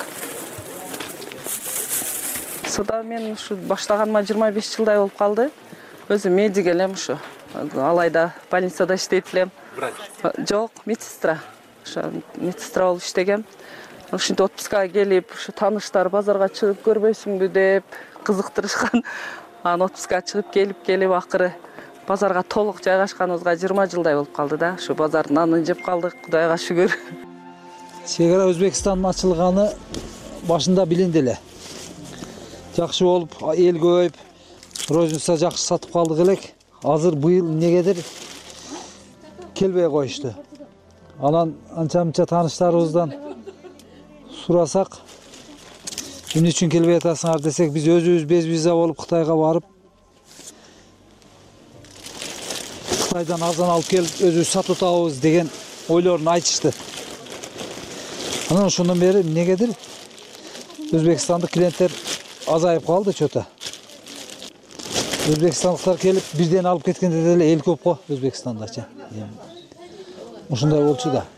Суда мен ушу баштаганыма 25 жылдай болуп калды. Өзүм медик элем ушу. Алайда больницада иштейт элем. Жок, медсестра. Ошо медсестра болуп иштегем. Ушинтип отпускага келип, ушу тааныштар базарга чыгып көрбөйсүңбү деп кызыктырышкан. Анан отпускага чыгып келип акыры базарга толук жайгашканыбызга 20 жылдай болуп калды да. Ушу базардын нанын жеп калдык, Кудайга шүгүр. Чек ара Өзбекстандын ачылганы башында билинди эле. Жакшы болуп, эл көбөйүп, розница жакшы сатып калдык элек. Азыр быйыл негедир келбей коюшту. Анан анча-мынча тааныштарыбыздан сурасак, эмне үчүн келбей атасыңар десек, биз өзүбүз без виза болуп Кытайга барып, Кытайдан арзан алып келип, өзүбүз сатып атабыз деген ойлорун айтышты. Анан ошондон бери негедир Өзбекстандык клиенттер азайып калды чөтө. Өзбекстандыктар келип бирден алып кеткенде деле эл көп го Өзбекстандачы. Ушундай болчу да.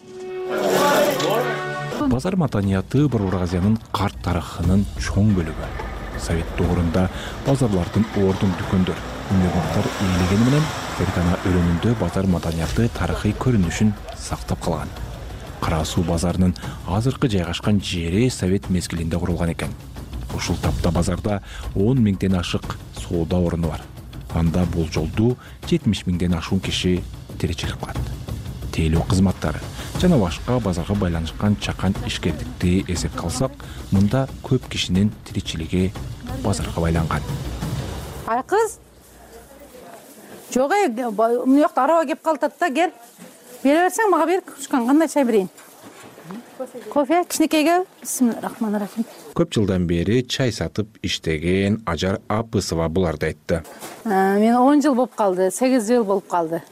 Базар маданияты Борбор Азиянын карт тарыхынын чоң бөлүгү. Совет доорунда базарлардын ордун дүкөндөр, универмагдар ээлегени менен Фергана өрөөнүндө базар маданияты тарыхый көрүнүшүн сактап калган. Кара суу базарынын азыркы жайгашкан жери Совет мезгилинде курулган экен. Ушул тапта базарда 10 миңден ашык соода орunu бар. Анда болжолдуу 70 миңден ашуун киши тиричилик кылат. Тейлөө кызматтары жана башка базарга байланышкан чакан ишкердикти эсепке алсак, мында көп кишинин тиричилиги базарга байланган. Ай кыз, жок мына жакта араба кеп калат да, кел. Бере берсең мага бер, кандай чай берейин? Кофе, кичинекейге. Бисмиллахиррахманиррахим. Көп жылдан бери чай сатып иштеген Ажар Апысова буларды айтты. Мен 10 жыл болуп калды, 8 жыл болуп калды.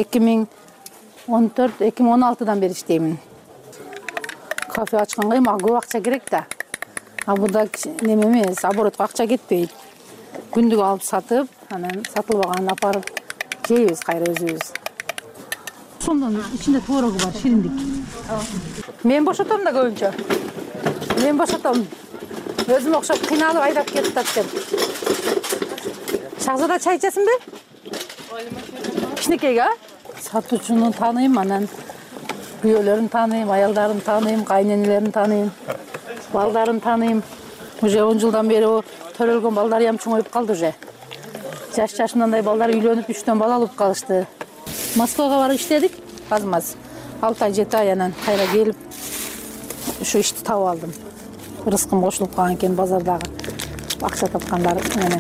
2014-2016дан бери иштеймин. Кафе ачканга мага көп акча керек да. Буда неме эмес, оборотко акча кетпейт. Күндүк алып сатып, анан сатылбаганын апарып жейбиз кайра өзүбүз. Сонун ичинде творогу бар, шириндик. Мен бошотом да көбүнчө. Мен бошотом. Өзүм окшоп кыйналып айдап кетип атат. Шахзада чай ичесиңби? Кичинекейге? Сатуучуну тааныйм, анан күйөөлөрүн тааныйм, аялдарын тааныйм, кайненелерин тааныйм, балдарын тааныйм. Уже 10 жылдан бери төрөлгөн балдарым чоңоюп калды уже. Жаш-жашымдай балдар үйлөнүп 3төн бала алып калышты. Москвага барып иштедик, аз-маз. 6 ай 7 ай анан кайра келип ушу ишти таап алдым. Рызкым кошулуп калган экен базардагы акча тапкандар менен.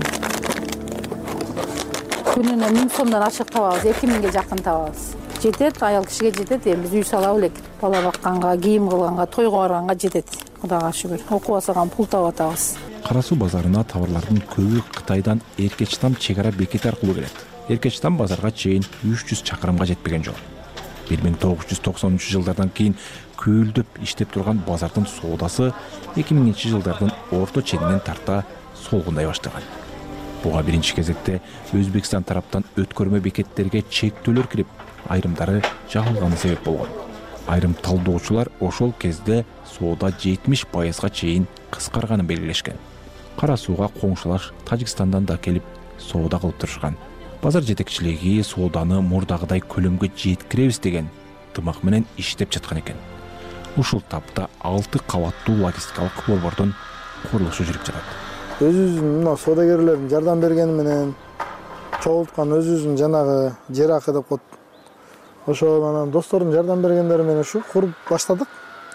Күнүнө 1000 сомдон ашык табабыз, 2000ге жакын табабыз. Жетет, аял кишиге жетет, эми биз үй сала белек. Бала бакканга, кийим кылганга, тойго барганга жетет. Кудайга шүгүр. Окуп асаган пул таап атабыз. Кара суу базарына товарлардын көбү Кытайдан Эркечтам чек ара бекети аркылуу келет. Эркечтам базарга чейин 300 чакырымга жетпеген жол. 1990-жылдардан кийин күйүлдөп иштеп турган базардын соодасы 2000-жылдардын орто ченинен тарта солгундай баштаган. Буга биринчи кезекте Өзбекстан тараптан өткөрмө бекеттерге чектөөлөр кирип, айрымдары жабылганы себеп болгон. Айрым талдоочулар ошол кезде соода 70%га чейин кыскарганын белгилешкен. Кара сууга коңшулаш Тажикстандан да келип соода кылып турушкан. Базар жетекчилиги сооданы мурдагыдай көлөмгө жеткиребиз деген тымак менен иштеп жаткан экен. Ушул тапта 6 кабаттуу логистикалык борбордун курулушу жүрүп жатат. Өзүбүздүн мына соодагерлердин жардам бергени менен чогулткан өзүбүздүн жанагы жер акы деп коет. Ошо анан достордун жардам бергендери менен ушу куруп баштадык.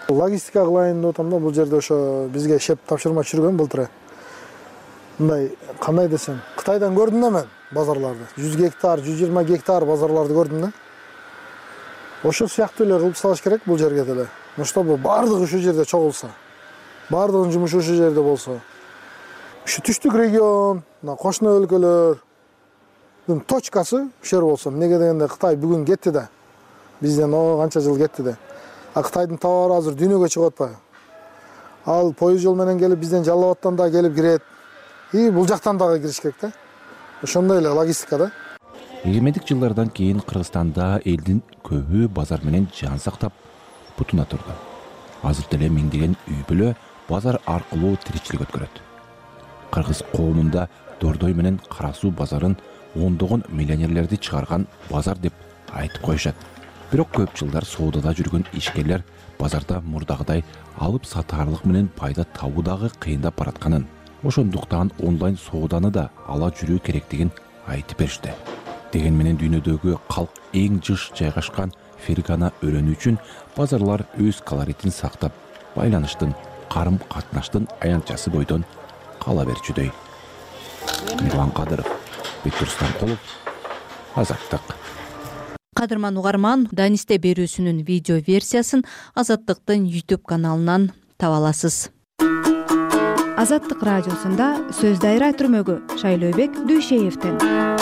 Логистика кылайын деп атам да, бул жерде ошо бизге шеп тапшырма түшүргөн былтыр. Мындай кандай десем, Кытайдан көрдүм да мен базарларды. 100 гектар, 120 гектар базарларды көрдүм да. Ошо сыяктуу эле кылып салыш керек бул жерге деле. Чтобы баардыгы ушул жерде чогулса, баардыгынын жумушу ушул жерде болсо. Ушу түштүк регион, мына кошуна өлкөлөрдүн точкасы ушул жер болсо. Эмнеге дегенде Кытай бүгүн кетти да. Бизден канча жыл кетти да. А Кытайдын товары азыр дүйнөгө чыгып атпайбы? Ал поезд жол менен келип бизден Жалал Абадтан да келип кирет. И бул жактан дагы кириш керек да. Ошондой эле логистика да. Эгемендик жылдардан кийин Кыргызстанда элдин көбү базар менен жан сактап бутуна турду. Азыр деле миңдеген үй бүлө базар аркылуу тиричилик өткөрөт. Кыргыз коомунда Дордой менен Кара Суу базарын ондогон миллионерлерди чыгарган базар деп айтып коюшат. Бирок көп жылдар соодада жүргөн ишкерлер базарда мурдагыдай алып сатаарлык менен пайда табуу дагы кыйындап баратканын, ошондуктан онлайн сооданы да ала жүрүү керектигин айтып беришти. Деген менен дүйнөдөгү калк эң жыш жайгашкан Фергана өрөнү үчүн базарлар өз колоритин сактап, байланыштын, карым-катнаштын аянтчасы бойдон кала берчүдөй. Мирлан Кадыров, Бектур Станкулов, Азаттык. Кадырман угарман, Данисте берүүсүнүн видео версиясын Азаттыктын YouTube каналынан таба аласыз. Азаттык радиосунда сөз дайра түрмөгү Шайлообек Дүйшеевден.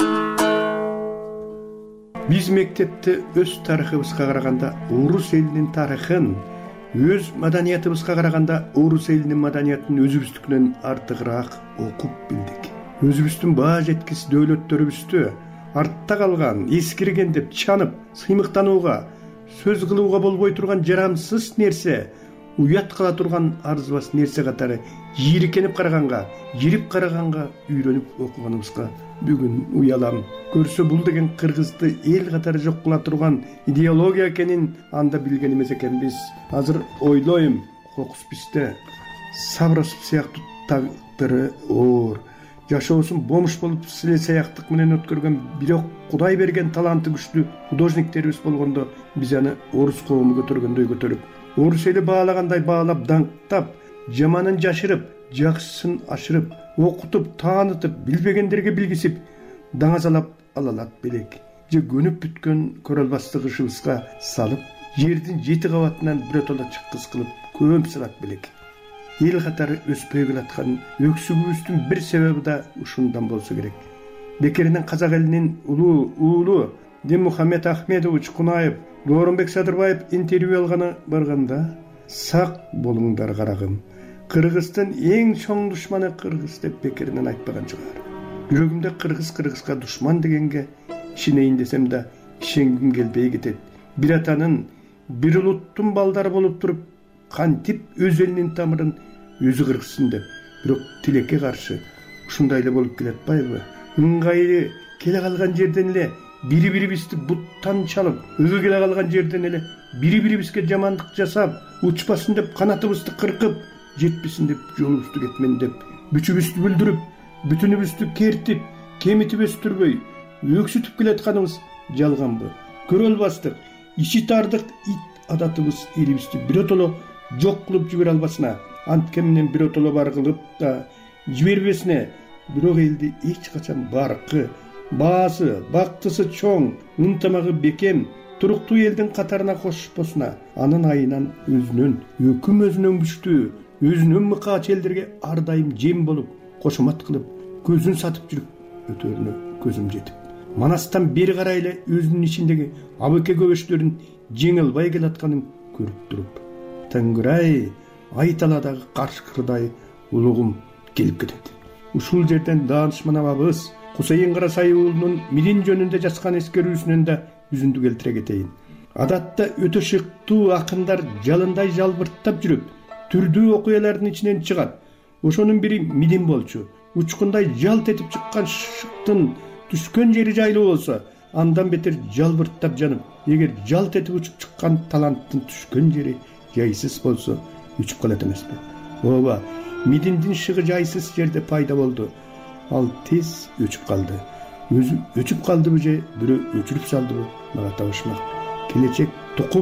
Биз мектепте өз тарыхыбызга караганда орус элинин тарыхын, өз маданиятыбызга караганда орус элинин маданиятын өзүбүздүкүнөн артыгыраак окуп билдик. Өзүбүздүн баа жеткис дөөлөттөрүбүздү артта калган, эскирген деп чанып, сыймыктанууга, сөз кылууга болбой турган жарамсыз нерсе, уят кыла турган арзыбас нерсе катары жийиркенип караганга, үйрөнүп окуганыбызга бүгүн уялам. Көрсө бул деген кыргызды эл катары жок кыла турган идеология экенин анда билген эмес экенбиз. Азыр ойлойм, кокус бизде Сабросов сыяктуу тагдыры оор, жашоосун бомуш болуп силе саяктык менен өткөргөн, бирок Кудай берген таланты күчтүү художниктерибиз болгондо биз аны орус коому көтөргөндөй көтөрүп, орус эли баалагандай баалап, даңктап, жаманын жашырып, жакшысын ашырып, окутуп, таанытып, билбегендерге билгисип, даңазалап алалат белек. Же көнүп бүткөн көрөлбастык ышыбызга салып, жердин 7 кабатынан биротоло чыккыс кылып, көм сырат белек. Эл катары өспөй келаткан өксүгүбүздүн бир себеби да ушундан болсо керек. Бекеринен казак элинин уулу Динмухаммед Ахмедович Кунаев, Дооронбек Садырбаев интервью алганы барганда, сак болуңдар карагым. Кыргыздын эң чоң душманы кыргыз деп бекеринен айтпаган чыгар. Жүрөгүмдө кыргызга душман дегенге ишенейин десем да ишенгим келбей кетет. Бир атанын, бир улуттун балдары болуп туруп, кантип өз элинин тамырын өзү кыргызсын деп, бирок тилекке каршы ушундай эле болуп келатпайбы? Ыңгайлы келе калган жерден эле бири-бирибизди буттан чалып, өгө келе калган жерден эле бири-бирибизге жамандык жасап, учпасын деп канатыбызды кыркып, жетпесин деп жолубузду кетмен деп, бүчүбүздү бүлдүрүп, бүтүнүбүздү кертип, кемитип өстүрбөй, өксүтүп келатканыбыз жалганбы? Көрө албастык, ичи тардык ит адатыбыз элибизди биротоло жок кылып жибере албасына, анткен менен биротоло бар кылып да жибербесине, бирок элди эч качан баркы, баасы, бактысы чоң, ынтымагы бекем, туруктуу элдин катарына кошпосуна, анын айынан өзүнүн, өкүм өзүнүн күчтүү, өзүнүн мыкаач элдерге ар дайым жем болуп, кошумат кылып, көзүн сатып жүрүп өтөрүнө көзүм жетип. Манастан бери карай эле өзүнүн ичиндеги абыке көбөчтөрүн жеңе албай келатканын көрүп туруп, Тангырай, айталадагы каршкырдай улугум келип кетет. Ушул жерден даанышман абабыз Кусейин Карасай уулунун Мирин жөнүндө жазган эскерүүсүнөн да үзүндү келтире кетейин. Адатта өтө шыктуу акындар жалындай жалбырттап жүрүп, түрдүү окуялардын ичинен чыгат. Ошонун бири Мидин болчу. Учкундай жалт этип чыккан шыктын түшкөн жери жайлуу болсо, андан бетер жалбырттап жанып, эгер жалт этип учуп чыккан таланттын түшкөн жери жайсыз болсо, үчүп калат эмеспи? Ооба, Мидиндин шыгы жайсыз жерде пайда болду. Ал тез өчүп калды. Өзү өчүп калдыбы же бирөө өчүрүп салдыбы? Мага табышмак. Келечек тукум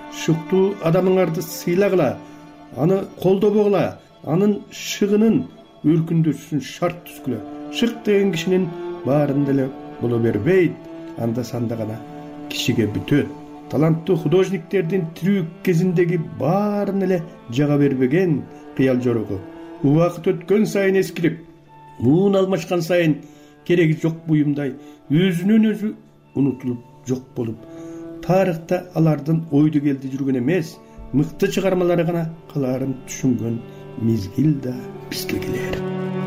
шуктуу адамыңарды сыйлагыла, аны колдобогула, анын шыгынын өркүндөшүшүн шарт түзгүлө. Шык деген кишинин баарында эле боло бербейт, анда санда гана кишиге бүтөт. Таланттуу художниктердин тирүү кезиндеги баарын эле жага бербеген кыял жорогу убакыт өткөн сайын эскирип, муун алмашкан сайын кереги жок буюмдай өзүнөн өзү унутулуп жок болуп, тарыхта алардын ойду келди жүргөн эмес, мыкты чыгармалары гана калаарын түшүнгөн мезгил да бизге келер.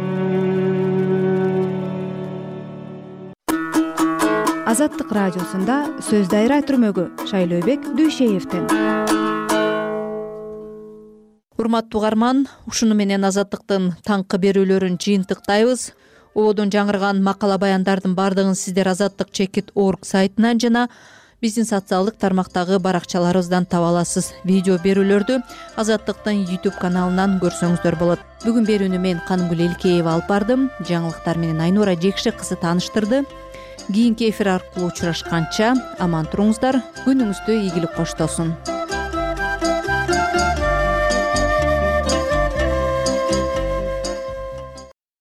Азаттык радиосунда сөз дайра түрмөгү Шайлообек Дүйшеевден. Урматтуу угарман, ушуну менен Азаттыктын таңкы берүүлөрүн жыйынтыктайбыз. Ободон жаңырган макала баяндардын бардыгын сиздер azattik.org сайтынан жана биздин социалдык тармактагы баракчаларыбыздан таба аласыз. Видео берүүлөрдү Азаттыктын YouTube каналынан көрсөңүздөр болот. Бүгүн берүүнү мен Канымгүл Элкеева алып бардым. Жаңылыктар менен Айнура Жекши кызы тааныштырды. Кийинки эфир аркылуу учурашканча аман туруңуздар, күнүңүздү ийгилик коштосун.